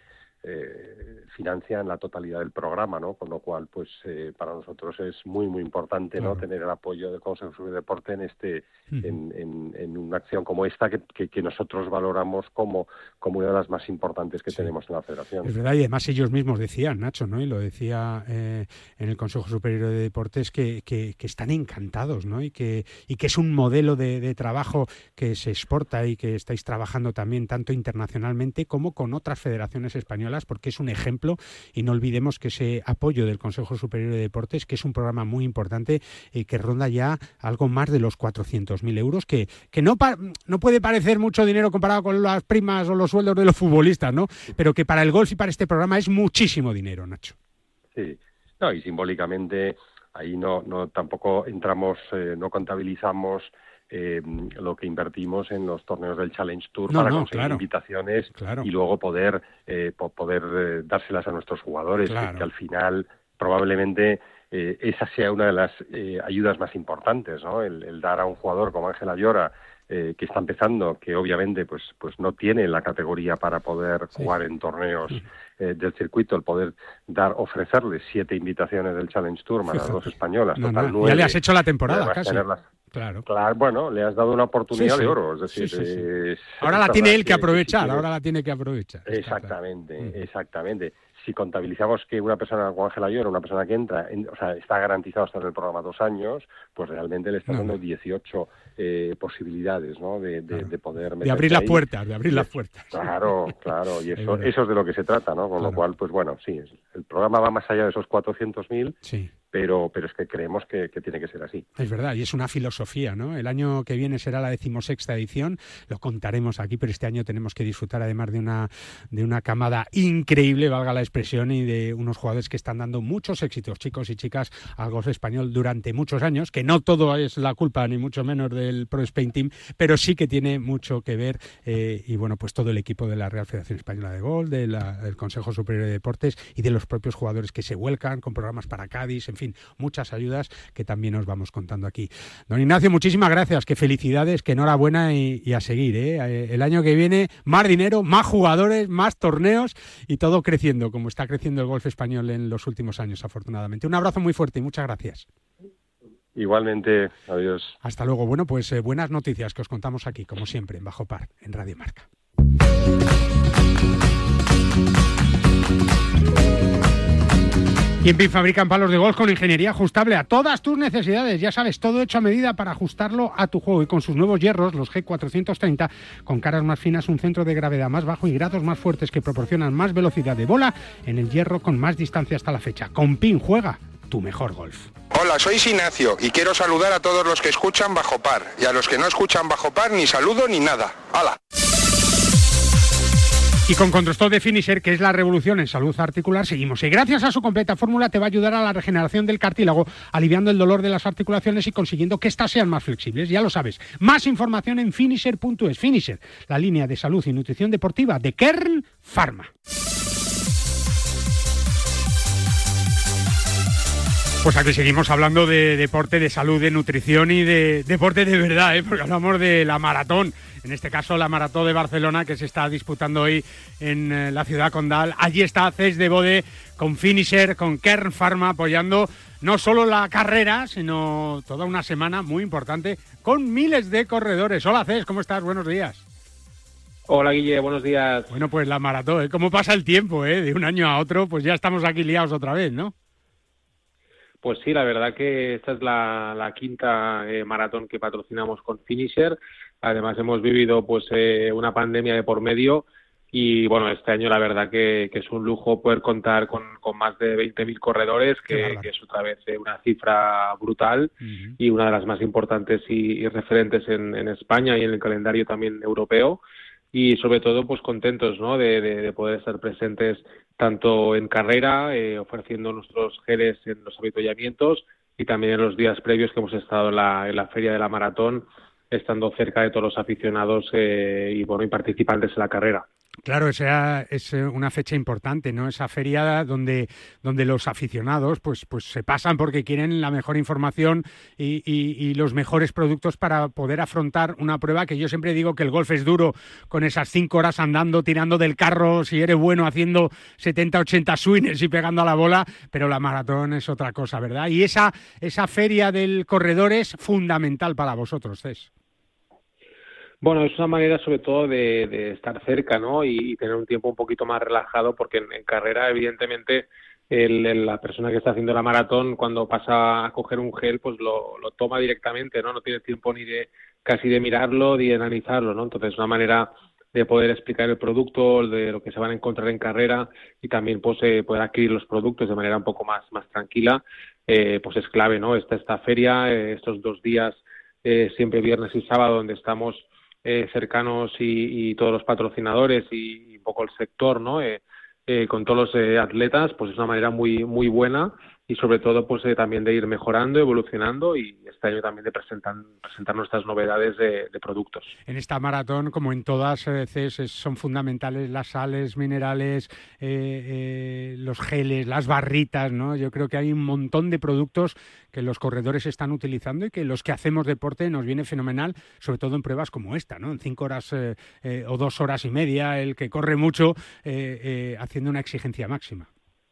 eh, financian la totalidad del programa, ¿no? Con lo cual, pues eh, para nosotros es muy muy importante, ¿no? Tener el apoyo del Consejo Superior de Deporte en este uh-huh. en, en, en una acción como esta que, que, que nosotros valoramos como, como una de las más importantes que sí. tenemos en la Federación. Es verdad, y además ellos mismos decían, Nacho, ¿no? Y lo decía eh, en el Consejo Superior de Deportes que, que, que están encantados, ¿no? Y que y que es un modelo de, de trabajo que se exporta y que estáis trabajando también tanto internacionalmente como con otras federaciones españolas, porque es un ejemplo, y no olvidemos que ese apoyo del Consejo Superior de Deportes, que es un programa muy importante y eh, que ronda ya algo más de los cuatrocientos mil euros, que, que no, pa- no puede parecer mucho dinero comparado con las primas o los sueldos de los futbolistas, ¿no? Pero que para el golf y para este programa es muchísimo dinero, Nacho. Sí, no, y simbólicamente ahí no, no tampoco entramos, eh, no contabilizamos Eh, lo que invertimos en los torneos del Challenge Tour no, para no, conseguir claro, invitaciones claro. y luego poder eh, po- poder eh, dárselas a nuestros jugadores, claro. que, que al final probablemente eh, esa sea una de las eh, ayudas más importantes, ¿no? El, el dar a un jugador como Ángel Ayora, eh, que está empezando, que obviamente pues pues no tiene la categoría para poder sí. jugar en torneos eh, del circuito, el poder dar ofrecerles siete invitaciones del Challenge Tour más las dos españolas, no, total no. nueve. Ya le has hecho la temporada casi. Claro. claro, bueno, le has dado una oportunidad sí, sí. de oro, es decir, sí, sí, sí. Eh, ahora la tiene él que aprovechar, ahora la tiene que aprovechar. Exactamente, claro. exactamente. Si contabilizamos que una persona como Ángel Ayora, una persona que entra, en, o sea, está garantizado estar en el programa dos años, pues realmente le está dando no, no. dieciocho eh, posibilidades, ¿no? De, de, claro. de poder de abrir las puertas, de abrir las puertas. Claro, claro, y eso, eso es de lo que se trata, ¿no? Con claro. lo cual, pues bueno, sí, el programa va más allá de esos cuatrocientos mil. Sí. Pero, pero es que creemos que, que tiene que ser así. Es verdad, y es una filosofía, ¿no? El año que viene será la decimosexta edición, lo contaremos aquí, pero este año tenemos que disfrutar además de una, de una camada increíble, valga la expresión, y de unos jugadores que están dando muchos éxitos, chicos y chicas, al golf español durante muchos años, que no todo es la culpa, ni mucho menos del Pro Spain Team, pero sí que tiene mucho que ver, eh, y bueno, pues todo el equipo de la Real Federación Española de Golf, de la, del Consejo Superior de Deportes y de los propios jugadores que se vuelcan con programas para Cádiz, en fin, muchas ayudas que también os vamos contando aquí. Don Ignacio, muchísimas gracias, que felicidades, que enhorabuena y, y a seguir, ¿eh? El año que viene, más dinero, más jugadores, más torneos y todo creciendo, como está creciendo el golf español en los últimos años, afortunadamente. Un abrazo muy fuerte y muchas gracias. Igualmente, adiós. Hasta luego. Bueno, pues eh, buenas noticias que os contamos aquí, como siempre, en Bajo Par, en Radio Marca. Y en PIN fabrican palos de golf con ingeniería ajustable a todas tus necesidades. Ya sabes, todo hecho a medida para ajustarlo a tu juego. Y con sus nuevos hierros, los G cuatrocientos treinta, con caras más finas, un centro de gravedad más bajo y grados más fuertes que proporcionan más velocidad de bola en el hierro con más distancia hasta la fecha. Con PIN juega tu mejor golf. Hola, soy Ignacio y quiero saludar a todos los que escuchan Bajo Par. Y a los que no escuchan Bajo Par, ni saludo ni nada. ¡Hala! Y con Controstol de Finisher, que es la revolución en salud articular, seguimos. Y gracias a su completa fórmula te va a ayudar a la regeneración del cartílago, aliviando el dolor de las articulaciones y consiguiendo que éstas sean más flexibles. Ya lo sabes. Más información en finisher punto es. Finisher, la línea de salud y nutrición deportiva de Kern Pharma. Pues aquí seguimos hablando de deporte, de salud, de nutrición y de deporte de verdad, ¿eh? Porque hablamos de la maratón. En este caso, la Maratón de Barcelona, que se está disputando hoy en eh, la ciudad condal. Allí está Cés de Bode con Finisher, con Kern Pharma, apoyando no solo la carrera, sino toda una semana muy importante con miles de corredores. Hola, Cés, ¿cómo estás? Buenos días. Hola, Guille, buenos días. Bueno, pues la maratón, ¿eh? ¿Cómo pasa el tiempo, eh? De un año a otro, pues ya estamos aquí liados otra vez, ¿no? Pues sí, la verdad que esta es la, la quinta eh, maratón que patrocinamos con Finisher. Además hemos vivido pues eh, una pandemia de por medio y bueno, este año la verdad que, que es un lujo poder contar con, con más de veinte mil corredores, que, que es otra vez eh, una cifra brutal uh-huh. y una de las más importantes y, y referentes en, en España y en el calendario también europeo. Y sobre todo pues contentos, ¿no? de, de, de poder estar presentes tanto en carrera, eh, ofreciendo nuestros geles en los avituallamientos y también en los días previos que hemos estado en la, en la feria de la maratón, estando cerca de todos los aficionados eh, y bueno y participantes en la carrera. Claro, esa es una fecha importante, ¿no? Esa feria donde, donde los aficionados pues, pues se pasan porque quieren la mejor información y, y, y los mejores productos para poder afrontar una prueba que yo siempre digo que el golf es duro, con esas cinco horas andando, tirando del carro, si eres bueno haciendo setenta, ochenta swings y pegando a la bola, pero la maratón es otra cosa, ¿verdad? Y esa, esa feria del corredor es fundamental para vosotros, Cés. Bueno, es una manera sobre todo de, de estar cerca, ¿no? Y, y tener un tiempo un poquito más relajado, porque en, en carrera, evidentemente, el, el, la persona que está haciendo la maratón, cuando pasa a coger un gel, pues lo, lo toma directamente, ¿no? No tiene tiempo ni de casi de mirarlo ni de analizarlo, ¿no? Entonces, es una manera de poder explicar el producto, de lo que se van a encontrar en carrera y también pues eh, poder adquirir los productos de manera un poco más, más tranquila, eh, pues es clave, ¿no? Esta, esta feria, eh, estos dos días, eh, siempre viernes y sábado, donde estamos Eh, cercanos y, y todos los patrocinadores y, y un poco el sector, ¿no? Eh, eh, con todos los eh, atletas, pues es una manera muy muy buena y sobre todo pues eh, también de ir mejorando, evolucionando y este año también de presentar, presentar nuestras novedades de, de productos. En esta maratón, como en todas, eh, Cés, son fundamentales las sales minerales, eh, eh, los geles, las barritas, ¿no? Yo creo que hay un montón de productos que los corredores están utilizando y que los que hacemos deporte nos viene fenomenal, sobre todo en pruebas como esta, ¿no? En cinco horas eh, eh, o dos horas y media, el que corre mucho eh, eh, haciendo una exigencia máxima.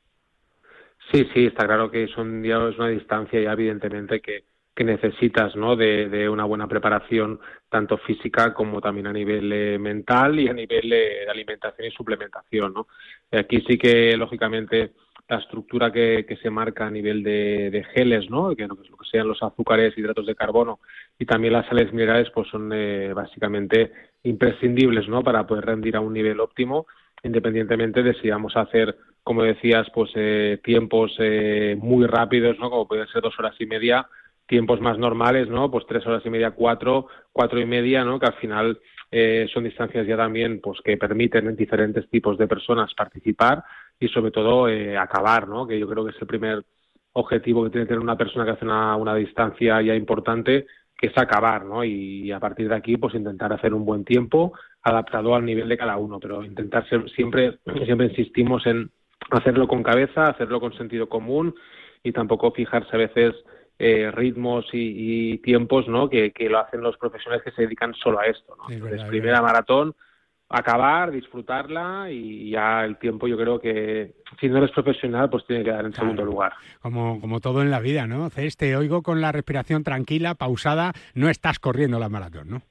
Sí, sí, está claro que son ya es una distancia ya evidentemente que, que necesitas, ¿no? De, de una buena preparación tanto física como también a nivel eh, mental y a nivel eh, de alimentación y suplementación, ¿no? Aquí sí que lógicamente la estructura que, que se marca a nivel de, de geles, ¿no? Que lo que sean los azúcares, hidratos de carbono y también las sales minerales, pues son eh, básicamente imprescindibles, ¿no? Para poder rendir a un nivel óptimo, independientemente de si vamos a hacer, como decías, pues eh, tiempos eh, muy rápidos, ¿no? Como pueden ser dos horas y media, tiempos más normales, ¿no? Pues tres horas y media, cuatro, cuatro y media, ¿no? Que al final eh, son distancias ya también, pues que permiten en diferentes tipos de personas participar y sobre todo eh, acabar, ¿no? Que yo creo que es el primer objetivo que tiene que tener una persona que hace una, una distancia ya importante, que es acabar, ¿no? Y a partir de aquí, pues intentar hacer un buen tiempo adaptado al nivel de cada uno, pero intentar ser, siempre, siempre insistimos en hacerlo con cabeza, hacerlo con sentido común y tampoco fijarse a veces eh, ritmos y, y tiempos, ¿no? Que, que lo hacen los profesionales que se dedican solo a esto, ¿no? Entonces, verdad, primera verdad. maratón, acabar, disfrutarla y ya el tiempo yo creo que si no eres profesional pues tiene que dar en claro. segundo lugar. Como, como todo en la vida, ¿no? Cés, te oigo con la respiración tranquila, pausada, no estás corriendo la maratón, ¿no?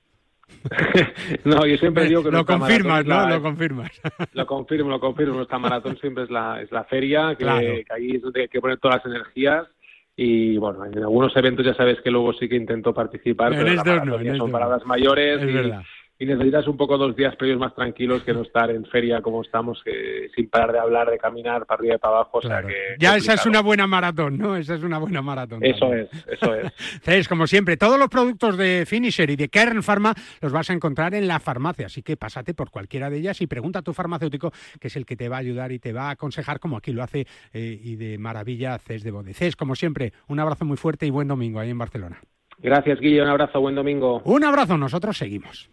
No, yo siempre digo que lo confirmas, ¿no? La, lo confirmas. Lo confirmo, lo confirmo. Nuestra maratón siempre es la, es la feria, que, claro. que ahí es donde hay que poner todas las energías. Y bueno, en algunos eventos ya sabes que luego sí que intento participar, no, pero la maratón no, ya no, son no. palabras mayores es y, verdad. y necesitas un poco dos días previos más tranquilos que no estar en feria como estamos, que sin parar de hablar, de caminar para arriba y para abajo. Claro. O sea que ya complicado. Esa es una buena maratón, ¿no? Esa es una buena maratón. Eso también. es, eso es. Cés, como siempre, todos los productos de Finisher y de Kern Pharma los vas a encontrar en la farmacia, así que pásate por cualquiera de ellas y pregunta a tu farmacéutico, que es el que te va a ayudar y te va a aconsejar, como aquí lo hace eh, y de maravilla Cés de Bode. Cés, como siempre, un abrazo muy fuerte y buen domingo ahí en Barcelona. Gracias, Guille, un abrazo, buen domingo. Un abrazo, nosotros seguimos.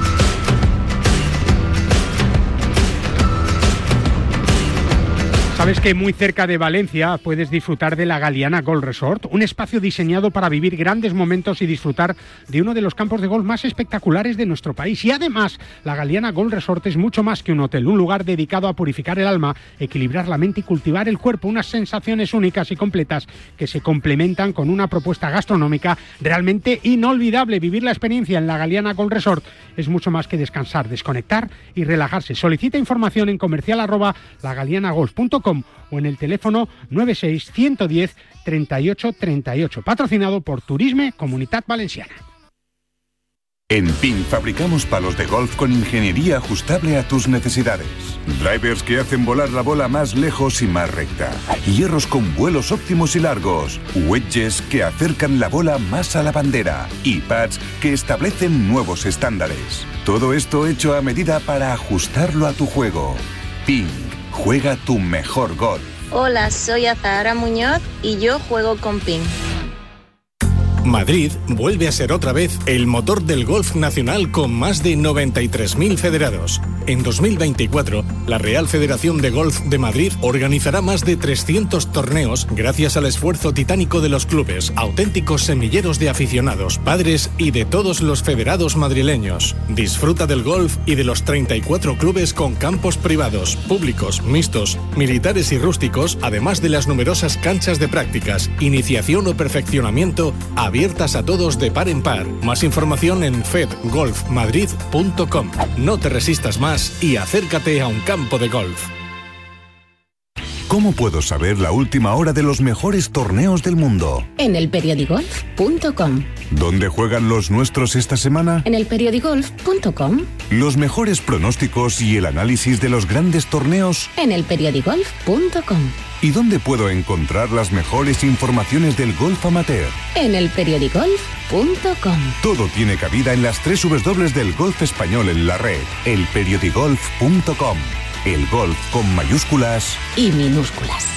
Sabes que muy cerca de Valencia puedes disfrutar de la Galiana Golf Resort, un espacio diseñado para vivir grandes momentos y disfrutar de uno de los campos de golf más espectaculares de nuestro país. Y además, la Galiana Golf Resort es mucho más que un hotel, un lugar dedicado a purificar el alma, equilibrar la mente y cultivar el cuerpo, unas sensaciones únicas y completas que se complementan con una propuesta gastronómica realmente inolvidable. Vivir la experiencia en la Galiana Golf Resort es mucho más que descansar, desconectar y relajarse. Solicita información en comercial arroba lagalianagolf punto com o en el teléfono nueve seis uno uno cero treinta y ocho treinta y ocho, patrocinado por Turisme Comunitat Valenciana. En P I N fabricamos palos de golf con ingeniería ajustable a tus necesidades. Drivers que hacen volar la bola más lejos y más recta. Hierros con vuelos óptimos y largos. Wedges que acercan la bola más a la bandera. Y pads que establecen nuevos estándares. Todo esto hecho a medida para ajustarlo a tu juego. P I N. Juega tu mejor golf. Hola, soy Azahara Muñoz y yo juego con P I N. Madrid vuelve a ser otra vez el motor del golf nacional con más de noventa y tres mil federados. En dos mil veinticuatro, la Real Federación de Golf de Madrid organizará más de trescientos torneos gracias al esfuerzo titánico de los clubes, auténticos semilleros de aficionados, padres y de todos los federados madrileños. Disfruta del golf y de los treinta y cuatro clubes con campos privados, públicos, mixtos, militares y rústicos, además de las numerosas canchas de prácticas, iniciación o perfeccionamiento abiertas a todos de par en par. Más información en fed golf madrid punto com. No te resistas más y acércate a un campo de golf. ¿Cómo puedo saber la última hora de los mejores torneos del mundo? En el periodigolf punto com. ¿Dónde juegan los nuestros esta semana? En el periodigolf punto com. Los mejores pronósticos y el análisis de los grandes torneos. En el periodigolf punto com. ¿Y dónde puedo encontrar las mejores informaciones del golf amateur? En el periodigolf punto com. Todo tiene cabida en las tres dobles del golf español en la red. el periodigolf punto com. El golf con mayúsculas y minúsculas.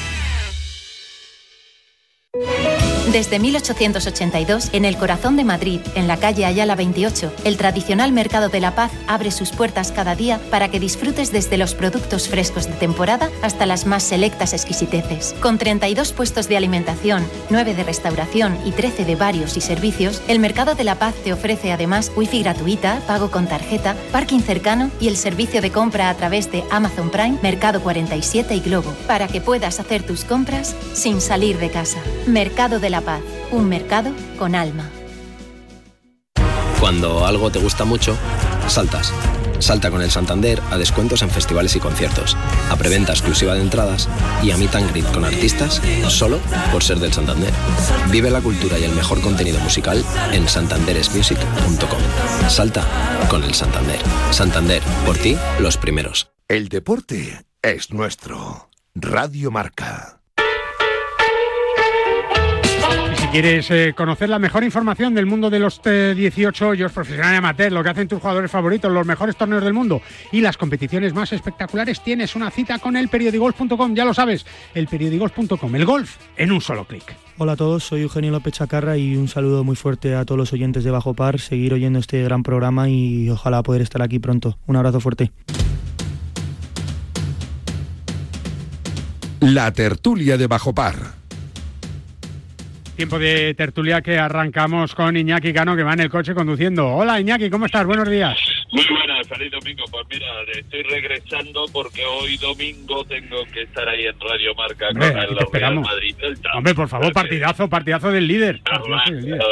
Desde mil ochocientos ochenta y dos, en el corazón de Madrid, en la calle Ayala veintiocho, el tradicional Mercado de la Paz abre sus puertas cada día para que disfrutes desde los productos frescos de temporada hasta las más selectas exquisiteces. Con treinta y dos puestos de alimentación, nueve de restauración y trece de varios y servicios, el Mercado de la Paz te ofrece además wifi gratuita, pago con tarjeta, parking cercano y el servicio de compra a través de Amazon Prime, Mercado cuarenta y siete y Globo, para que puedas hacer tus compras sin salir de casa. Mercado de la Paz, un mercado con alma. Cuando algo te gusta mucho, saltas. Salta con el Santander a descuentos en festivales y conciertos, a preventa exclusiva de entradas y a meet and greet con artistas solo por ser del Santander. Vive la cultura y el mejor contenido musical en santanderes music punto com. Salta con el Santander. Santander, por ti, los primeros. El deporte es nuestro. Radio Marca. Si quieres eh, conocer la mejor información del mundo de los eh, dieciocho hoyos, profesional y amateur, lo que hacen tus jugadores favoritos, los mejores torneos del mundo y las competiciones más espectaculares, tienes una cita con el periodigolf punto com, ya lo sabes, el periodigolf punto com, el golf en un solo clic. Hola a todos, soy Eugenio López Chacarra y un saludo muy fuerte a todos los oyentes de Bajo Par, seguir oyendo este gran programa y ojalá poder estar aquí pronto. Un abrazo fuerte. La tertulia de Bajo Par. Tiempo de tertulia que arrancamos con Iñaki Cano, que va en el coche conduciendo. Hola Iñaki, ¿cómo estás? Buenos días. Muy buenas, feliz domingo. Pues mira, estoy regresando porque hoy domingo tengo que estar ahí en Radio Marca. Hombre, con el Real Madrid Celta. Hombre, por favor, partidazo, partidazo del líder. Partidazo del líder.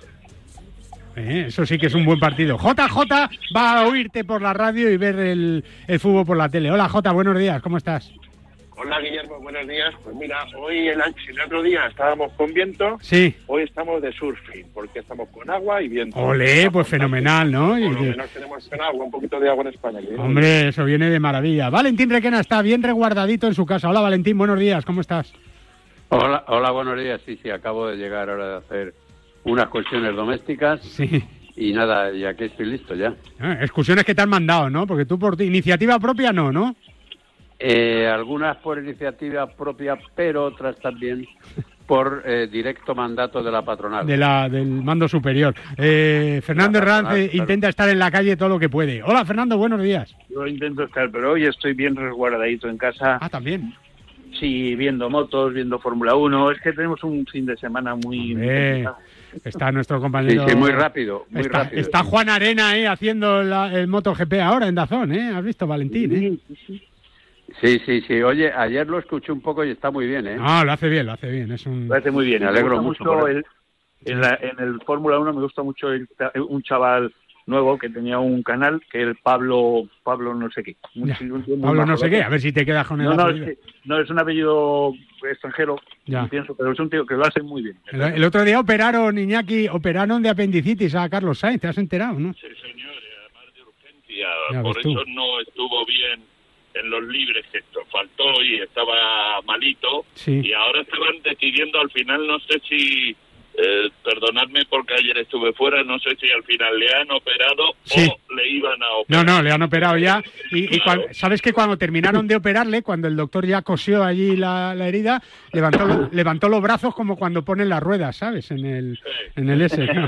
Eh, eso sí que es un buen partido. J J va a oírte por la radio y ver el, el fútbol por la tele. Hola J, buenos días, ¿cómo estás? Hola Guillermo, buenos días. Pues mira, hoy el, el otro día estábamos con viento, sí. Hoy estamos de surfing, porque estamos con agua y viento. Olé, pues fenomenal, ¿no? Por lo menos tenemos con agua, un poquito de agua en España. Hombre, eso viene de maravilla. Valentín Requena está bien resguardadito en su casa. Hola Valentín, buenos días, ¿cómo estás? Hola, hola, buenos días. Sí, sí, acabo de llegar ahora de hacer unas cuestiones domésticas. Sí. Y nada, ya que estoy listo ya. Ah, excursiones que te han mandado, ¿no? Porque tú por ti, iniciativa propia no, ¿no? Eh, algunas por iniciativa propia, pero otras también por eh, directo mandato de la patronal. De la, del mando superior. Eh, Fernando Herranz claro. intenta estar en la calle todo lo que puede. Hola Fernando, buenos días. Yo intento estar, pero hoy estoy bien resguardadito en casa. Ah, ¿también? Sí, viendo motos, viendo Fórmula uno. Es que tenemos un fin de semana muy... Eh, está nuestro compañero... Sí, sí, muy rápido, muy está, rápido. Está Juan Arena ahí haciendo la, el MotoGP ahora en Dazón, ¿eh? ¿Has visto, Valentín? ¿eh? Sí, sí. Sí, sí, sí. Oye, ayer lo escuché un poco y está muy bien, ¿eh? No, lo hace bien, lo hace bien. Es un... Lo hace muy bien. Me alegro me mucho. mucho el, en, la, en el Fórmula uno me gusta mucho el, un chaval nuevo que tenía un canal, que el Pablo, Pablo no sé qué. Un, un, un, Pablo no sé qué, a ver si te quedas con el no, no, apellido. Es que, no, es un apellido extranjero, ya. pienso, pero es un tío que lo hace muy bien. El, el otro día operaron, Iñaki, operaron de apendicitis a Carlos Sainz, ¿te has enterado, no? Sí, señor, además de urgencia. Ya, por eso tú. no estuvo bien en los libres, que esto faltó y estaba malito, sí. Y ahora estaban decidiendo al final, no sé si, eh, perdonadme porque que ayer estuve fuera, no sé si al final le han operado sí. o le iban a operar. No, no, le han operado ya. Y, y cuando, sabes que cuando terminaron de operarle, cuando el doctor ya cosió allí la, la herida, levantó, levantó los brazos como cuando ponen las ruedas, ¿sabes? En el, sí. en el S. ¿No?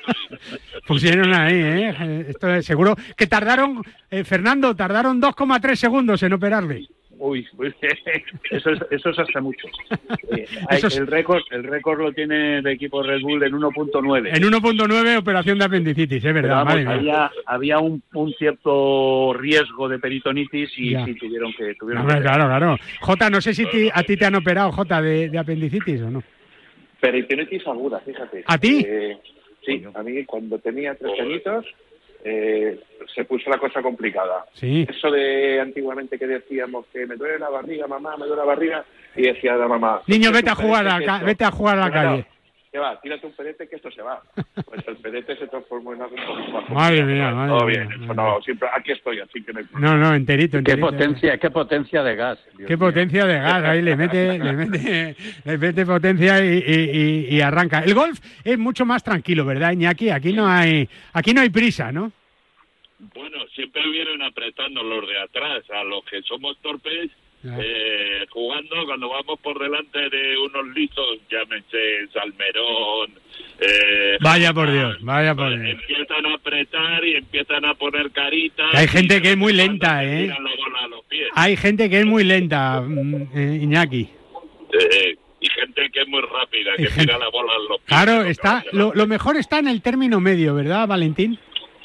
Pusieron ahí, ¿eh? Esto es seguro que tardaron, eh, Fernando, tardaron dos coma tres segundos en operarle. Uy, uy eso, es, eso es hasta mucho. Eh, hay, es... El récord el récord lo tiene el equipo Red Bull en uno punto nueve. En uno punto nueve operación de apendicitis, es verdad. Vamos, había había un, un cierto riesgo de peritonitis y sí tuvieron que... Tuvieron no, que claro, claro. Jota, no sé si ti, a ti te han operado, Jota, de, de apendicitis o no. Peritonitis aguda, fíjate. ¿A ti? Eh, sí, a mí cuando tenía tres añitos... Eh, se puso la cosa complicada. Sí. Eso de antiguamente que decíamos que me duele la barriga, mamá, me duele la barriga, y decía la mamá... Niño, vete a jugar a, ca- vete a jugar a la calle. ¿Qué va? Tírate un pedete que esto se va. Pues el pedete se transformó en algo un poco más. Madre mía, madre Todo mía. bien, eso no, siempre, aquí estoy, así que no hay problema. No, no, enterito, enterito. Qué potencia, qué potencia de gas. Dios qué mío. Potencia de gas, ahí le mete, le mete, le mete potencia y, y, y, y arranca. El golf es mucho más tranquilo, ¿verdad, Iñaki? Aquí no hay, aquí no hay prisa, ¿no? Bueno, siempre vienen apretando los de atrás, a los que somos torpes, eh, jugando cuando vamos por delante de unos listos, llámense Salmerón. Eh, vaya por Dios, vaya por pues, Dios. Empiezan a apretar y empiezan a poner caritas. Hay gente que es muy lenta, ¿eh? Hay gente que es muy lenta, eh, Iñaki. Eh, y gente que es muy rápida, que gente... tira la bola a los pies. Claro, está, lo, lo mejor está en el término medio, ¿verdad, Valentín?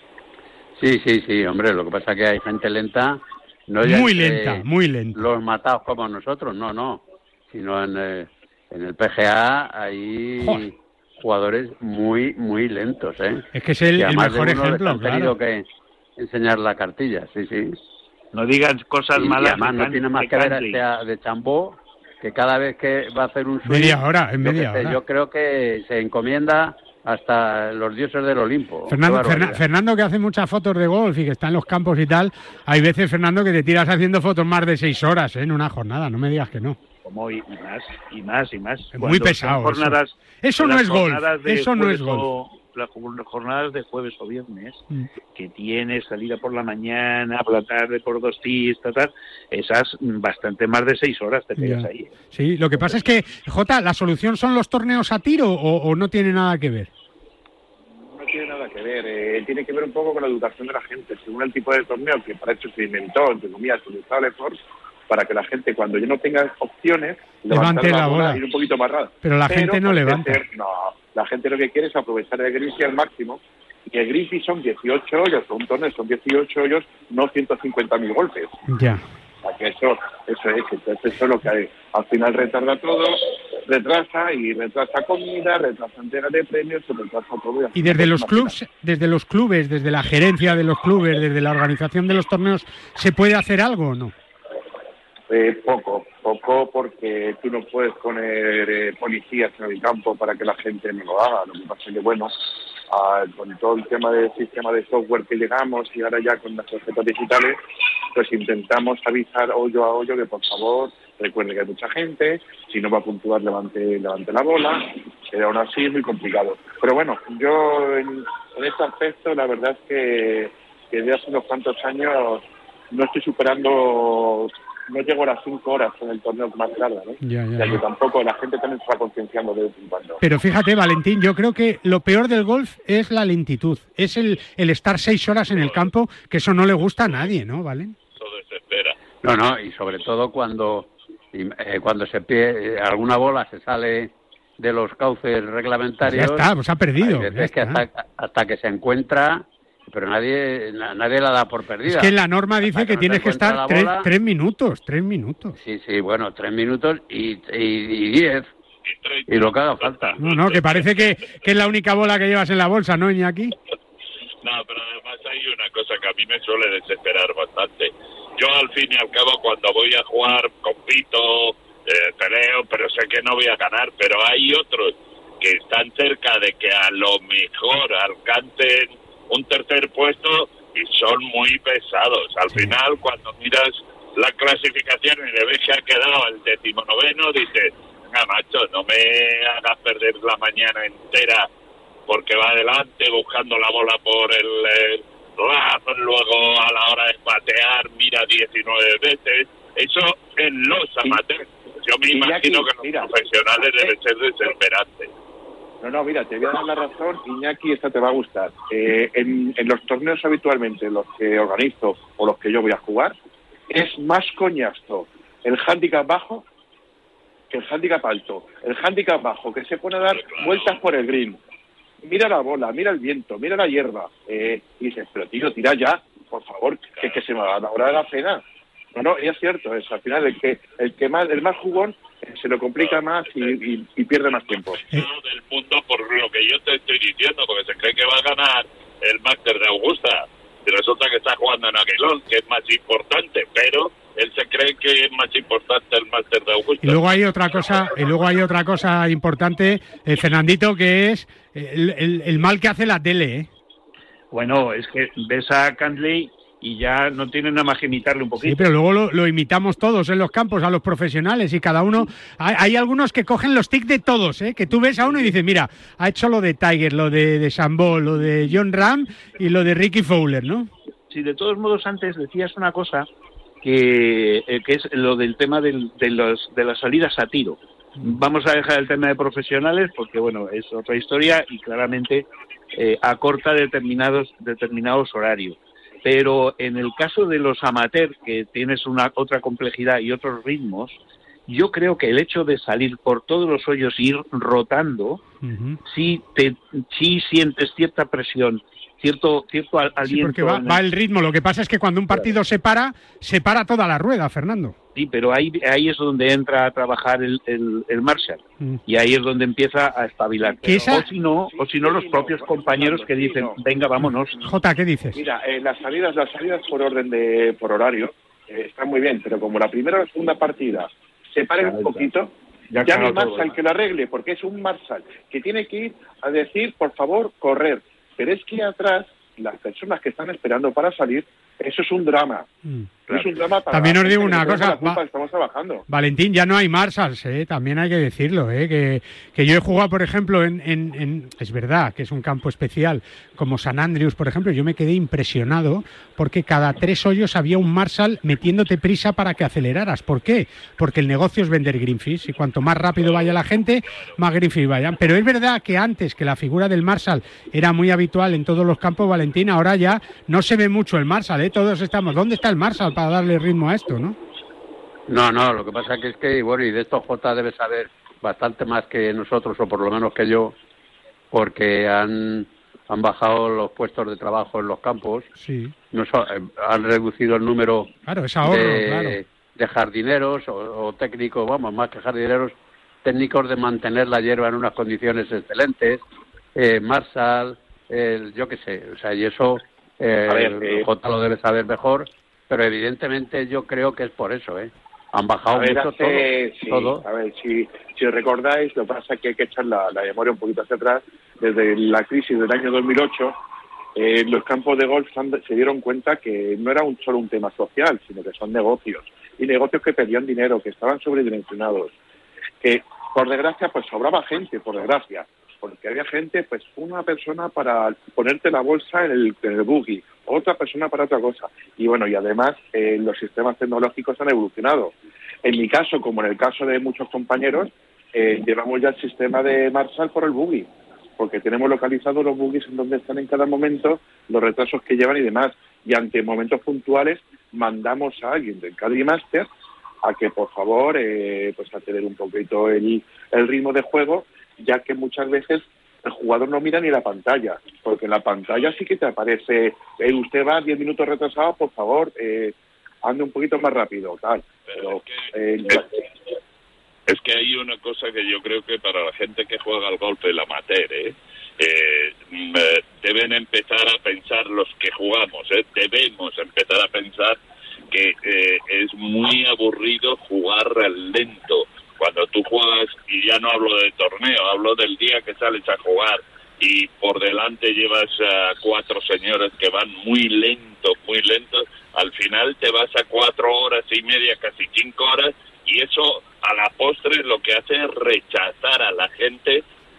Sí, sí, sí, hombre, lo que pasa es que hay gente lenta, no ya muy lenta, muy lenta. Los matados como nosotros, no, no, sino en, eh, en el P G A hay Joder. jugadores muy, muy lentos, ¿eh? Es que es el, el mejor ejemplo, han tenido claro. que enseñar la cartilla, sí, sí. No digas cosas y, malas. Y además no tiene más que ver este de Chambó, que cada vez que va a hacer un swing, media hora, en media yo, hora. yo creo que se encomienda hasta los dioses del Olimpo. Fernando, Ferna, Fernando, que hace muchas fotos de golf y que está en los campos y tal, hay veces, Fernando, que te tiras haciendo fotos más de seis horas, ¿eh? En una jornada, no me digas que no. Como y, y más, y más, y más. Es muy pesado. Jornadas, eso eso no es golf, eso no es golf. Las jornadas de jueves o viernes, mm. que tienes salida por la mañana, por la tarde, por dos tías, tal, esas bastante más de seis horas te pegas ahí. Sí, lo que pasa es que, Jota, ¿la solución son los torneos a tiro o, o no tiene nada que ver? No tiene nada que ver, eh, tiene que ver un poco con la educación de la gente, según el tipo de torneo que para eso se inventó, entre comillas, el Stable Force, para que la gente, cuando ya no tenga opciones, levante la, la bola, bola y ir un poquito más raro. Pero la Pero gente no levanta. Ser, no, la gente lo que quiere es aprovechar el Griffy al máximo, y el Griffy son dieciocho hoyos, un torneo son dieciocho hoyos, no ciento cincuenta mil golpes. Ya. O sea que eso, eso es, entonces eso es lo que hay. Al final retarda todo, retrasa y retrasa comida, retrasa entrega de premios, se retrasa todo. Y desde los clubes, desde los clubes, desde la gerencia de los clubes, desde la organización de los torneos, ¿se puede hacer algo o no? Eh, poco, poco porque tú no puedes poner eh, policías en el campo para que la gente no lo haga. Lo que pasa es que, bueno, ah, con todo el tema del sistema de software que llegamos y ahora ya con las tarjetas digitales, pues intentamos avisar hoyo a hoyo que por favor recuerde que hay mucha gente, si no va a puntuar levante, levante la bola, pero aún así es muy complicado. Pero bueno, yo en, en este aspecto la verdad es que, que desde hace unos cuantos años no estoy superando... No llego a las cinco horas en el torneo que más tarda, ¿no? Ya, ya, o sea, que ya. tampoco la gente también se va concienciando de vez en cuando. Pero fíjate, Valentín, yo creo que lo peor del golf es la lentitud. Es el, el estar seis horas en el campo, que eso no le gusta a nadie, ¿no, Valen? Eso desespera. No, no, y sobre todo cuando, eh, cuando se pie, eh, alguna bola se sale de los cauces reglamentarios. Ya está, pues ha perdido. Es que hasta, hasta que se encuentra... Pero nadie nadie la da por perdida. Es que la norma dice que, que no tienes que estar tres, tres minutos, tres minutos. Sí, sí, bueno, tres minutos y, y, y diez. Y lo que haga falta. No, no, que parece que, que es la única bola que llevas en la bolsa, ¿no, Iñaki? No, pero además hay una cosa que a mí me suele desesperar bastante. Yo, al fin y al cabo, cuando voy a jugar, compito, eh, peleo, pero sé que no voy a ganar. Pero hay otros que están cerca de que a lo mejor alcancen un tercer puesto y son muy pesados. Al sí. final, cuando miras la clasificación y le ves que ha quedado el decimonoveno, dices, venga, macho, no me hagas perder la mañana entera porque va adelante buscando la bola por el eh, lado, luego a la hora de patear mira diecinueve veces. Eso en los amateurs. Yo me imagino que los mira, profesionales debe eh, ser desesperante. No, no, mira, te voy a dar la razón, Iñaki, esta te va a gustar. Eh, en, en los torneos habitualmente, los que organizo o los que yo voy a jugar, es más coñazo el hándicap bajo que el hándicap alto. El hándicap bajo, que se pone a dar vueltas por el green. Mira la bola, mira el viento, mira la hierba. Eh, y dices, pero tío, tira ya, por favor, que, que se me va a la hora de la cena. No, no, es cierto, es al final el que el que más el más jugón eh, se lo complica más y, y, y pierde más tiempo. Del mundo por lo que yo te estoy diciendo, porque se cree que va a ganar el Máster de Augusta y resulta que está jugando en Aguilón, que es más importante, pero él se cree que es más importante el Máster de Augusta. Y luego hay otra cosa, y luego hay otra cosa importante, eh, Fernandito, que es el, el, el mal que hace la tele, ¿eh? Bueno, es que ves a Cantley y ya no tienen nada más que imitarle un poquito. Sí, pero luego lo, lo imitamos todos en los campos, a los profesionales, y cada uno... Hay, hay algunos que cogen los tics de todos, ¿eh? Que tú ves a uno y dices, mira, ha hecho lo de Tiger, lo de, de Sambo, lo de John Ram y lo de Ricky Fowler, ¿no? Sí, de todos modos, antes decías una cosa que, eh, que es lo del tema del, de, los, de las salidas a tiro. Vamos a dejar el tema de profesionales porque, bueno, es otra historia y claramente eh, acorta determinados, determinados horarios. Pero en el caso de los amateurs, que tienes una otra complejidad y otros ritmos, yo creo que el hecho de salir por todos los hoyos e ir rotando, uh-huh. sí, te, sí sientes cierta presión, cierto cierto aliento. Sí, porque va, va el ritmo. Lo que pasa es que cuando un partido se para, se para toda la rueda, Fernando. Sí, pero ahí ahí es donde entra a trabajar el, el, el Marshall mm. y ahí es donde empieza a espabilar. Esa... O si no, o si no los propios compañeros que dicen, venga, vámonos. Jota, ¿qué dices? Mira, eh, las salidas, las salidas por orden de por horario eh, están muy bien, pero como la primera o la segunda partida se paren un poquito, ya, ya no hay Marshall que lo arregle, porque es un Marshall que tiene que ir a decir, por favor, correr. Pero es que atrás, las personas que están esperando para salir, eso es un drama. Mm, claro. Es un drama para También os digo una cosa, culpa, va, estamos trabajando. Valentín, ya no hay Marshalls, ¿eh? También hay que decirlo, ¿eh? que, que yo he jugado, por ejemplo, en, en, en... Es verdad que es un campo especial, como San Andrews, por ejemplo, yo me quedé impresionado porque cada tres hoyos había un Marshall metiéndote prisa para que aceleraras. ¿Por qué? Porque el negocio es vender greenfish y cuanto más rápido vaya la gente, más greenfish vayan. Pero es verdad que antes, que la figura del Marshall era muy habitual en todos los campos, Valentín, ahora ya no se ve mucho el Marshall, ¿eh? Todos estamos... ¿Dónde está el Marshall para darle ritmo a esto, no? No, no, lo que pasa que es que, bueno, y de esto Jota debe saber bastante más que nosotros, o por lo menos que yo, porque han, han bajado los puestos de trabajo en los campos. Sí. No so, han reducido el número claro, es ahorro, de, claro. de jardineros o, o técnicos, vamos, más que jardineros, técnicos de mantener la hierba en unas condiciones excelentes, eh, Marshall, eh, yo qué sé, o sea, y eso... Eh, a ver, eh, Jota lo debe saber mejor, pero evidentemente yo creo que es por eso, ¿eh? Han bajado ver, mucho hace, todo, sí, todo. A ver, si, si recordáis, lo que pasa es que hay que echar la, la memoria un poquito hacia atrás. Desde la crisis del año dos mil ocho, eh, los campos de golf han, se dieron cuenta que no era un, solo un tema social, sino que son negocios. Y negocios que pedían dinero, que estaban sobredimensionados. Que, por desgracia, pues sobraba gente, por desgracia. Porque había gente, pues una persona para ponerte la bolsa en el, en el buggy, otra persona para otra cosa. Y bueno, y además eh, los sistemas tecnológicos han evolucionado. En mi caso, como en el caso de muchos compañeros, eh, llevamos ya el sistema de Marshall por el buggy, porque tenemos localizados los buggies en donde están en cada momento, los retrasos que llevan y demás. Y ante momentos puntuales mandamos a alguien del Caddy Master a que por favor eh, pues acelere un poquito el, el ritmo de juego, ya que muchas veces el jugador no mira ni la pantalla, porque en la pantalla sí que te aparece, eh, usted va diez minutos retrasado, por favor, eh, ande un poquito más rápido, tal. Pero, Pero es, que, eh, es, es que hay una cosa que yo creo que para la gente que juega al golf, el amateur, ¿eh? Eh, deben empezar a pensar los que jugamos, ¿eh? debemos empezar a pensar que eh, es muy aburrido jugar lento. Cuando tú juegas, y ya no hablo de torneo, hablo del día que sales a jugar y por delante llevas a cuatro señores que van muy lento, muy lento, al final te vas a cuatro horas y media, casi cinco horas, y eso a la postre lo que hace es rechazar a la gente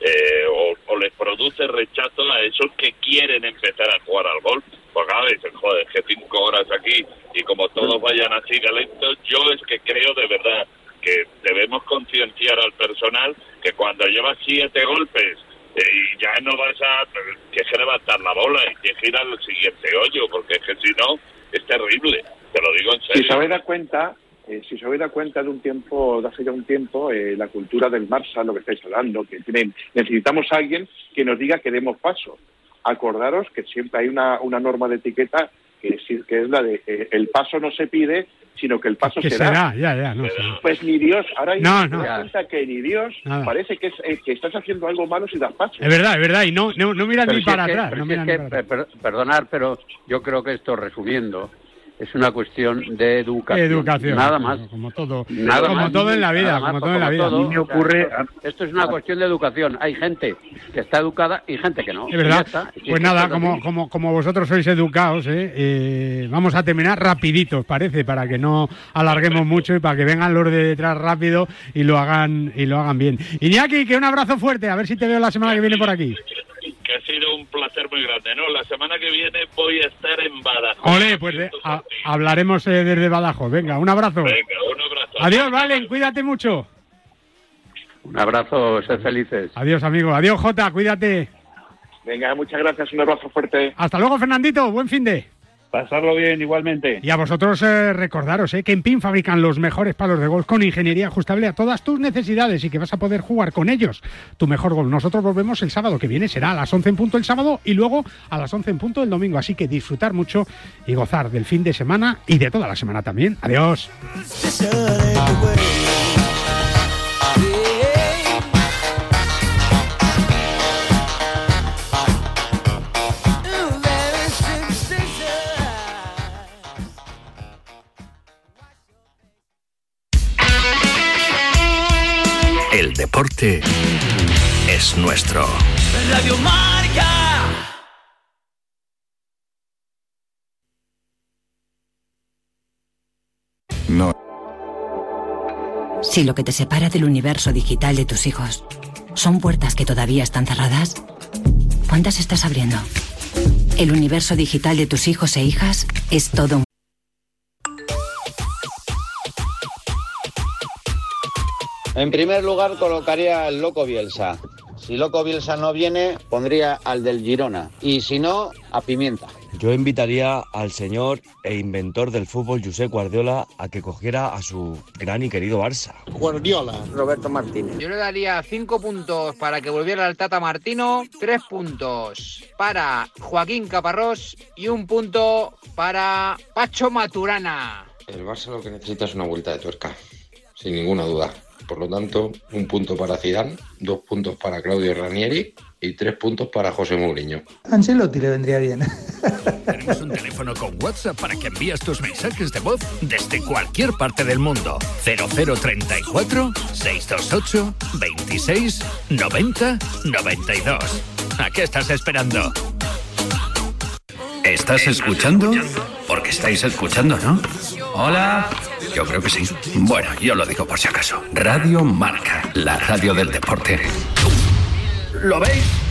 eh, o, o les produce rechazo a esos que quieren empezar a jugar al golf. Pues claro, dicen, joder, que cinco horas aquí y como todos vayan así de lentos, yo es que creo de verdad que debemos concienciar al personal que cuando llevas siete golpes eh, y ya no vas a... que es que levantar la bola y que gira al siguiente hoyo, porque es que si no, es terrible, te lo digo en serio. Si se habéis dado cuenta, eh, si se habéis dado cuenta de un tiempo, de hace ya un tiempo, eh, la cultura del Marshall, lo que estáis hablando, que tienen, necesitamos a alguien que nos diga que demos paso. Acordaros que siempre hay una, una norma de etiqueta que es, que es la de eh, el paso no se pide, sino que el paso que será. será. Ya, ya, no, pues ni Dios, ahora no, hay no. cuenta que ni Dios, Nada. parece que, es, eh, que estás haciendo algo malo si das paso. Es verdad, es verdad, y no, no, no miras Pero ni si para es que- atrás. pero No si es miras que, ni para atrás. per- perdonar, pero yo creo que esto, resumiendo, es una cuestión de educación. Educación. Nada más. Como todo, Nada como más. todo en la vida, Nada más, como todo en la vida. todo, Me o sea, ocurre- esto, esto es una cuestión de educación. Hay gente que está educada y gente que no. Es Y verdad. ya está. Y Pues es nada, que esto es como, así. como, como vosotros sois educados, ¿eh? Eh, vamos a terminar rapiditos, parece, para que no alarguemos mucho y para que vengan los de detrás rápido y lo hagan y lo hagan bien. Iñaki, que un abrazo fuerte, a ver si te veo la semana que viene por aquí. Que ha sido un placer muy grande, ¿no? La semana que viene voy a estar en Badajoz. Ole, pues de- a- hablaremos eh, desde Badajoz. Venga, un abrazo. Venga, un abrazo. Adiós, Valen, cuídate mucho. Un abrazo, sed felices. Adiós, amigo. Adiós, Jota, cuídate. Venga, muchas gracias, un abrazo fuerte. Hasta luego, Fernandito, buen fin de. Pasarlo bien, igualmente. Y a vosotros eh, recordaros eh, que en PIN fabrican los mejores palos de golf con ingeniería ajustable a todas tus necesidades y que vas a poder jugar con ellos tu mejor golf. Nosotros volvemos el sábado que viene, será a las once en punto el sábado y luego a las once en punto el domingo. Así que disfrutar mucho y gozar del fin de semana y de toda la semana también. Adiós. El deporte es nuestro. Radio Marca. No. Si lo que te separa del universo digital de tus hijos son puertas que todavía están cerradas, ¿cuántas estás abriendo? El universo digital de tus hijos e hijas es todo un... En primer lugar colocaría al Loco Bielsa. Si Loco Bielsa no viene, pondría al del Girona. Y si no, a Pimienta. Yo invitaría al señor e inventor del fútbol, Josep Guardiola, a que cogiera a su gran y querido Barça. Guardiola. Roberto Martínez. Yo le daría cinco puntos para que volviera el Tata Martino, tres puntos para Joaquín Caparrós y un punto para Pacho Maturana. El Barça lo que necesita es una vuelta de tuerca, sin ninguna duda. Por lo tanto, un punto para Zidane, dos puntos para Claudio Ranieri y tres puntos para José Mourinho. Ancelotti le vendría bien. Tenemos un teléfono con WhatsApp para que envíes tus mensajes de voz desde cualquier parte del mundo. cero cero treinta y cuatro, seiscientos veintiocho, veintiséis, noventa, noventa y dos. ¿A qué estás esperando? ¿Estás escuchando? Porque estáis escuchando, ¿no? Hola. Yo creo que sí. Bueno, yo lo digo por si acaso. Radio Marca, la radio del deporte. ¿Lo veis?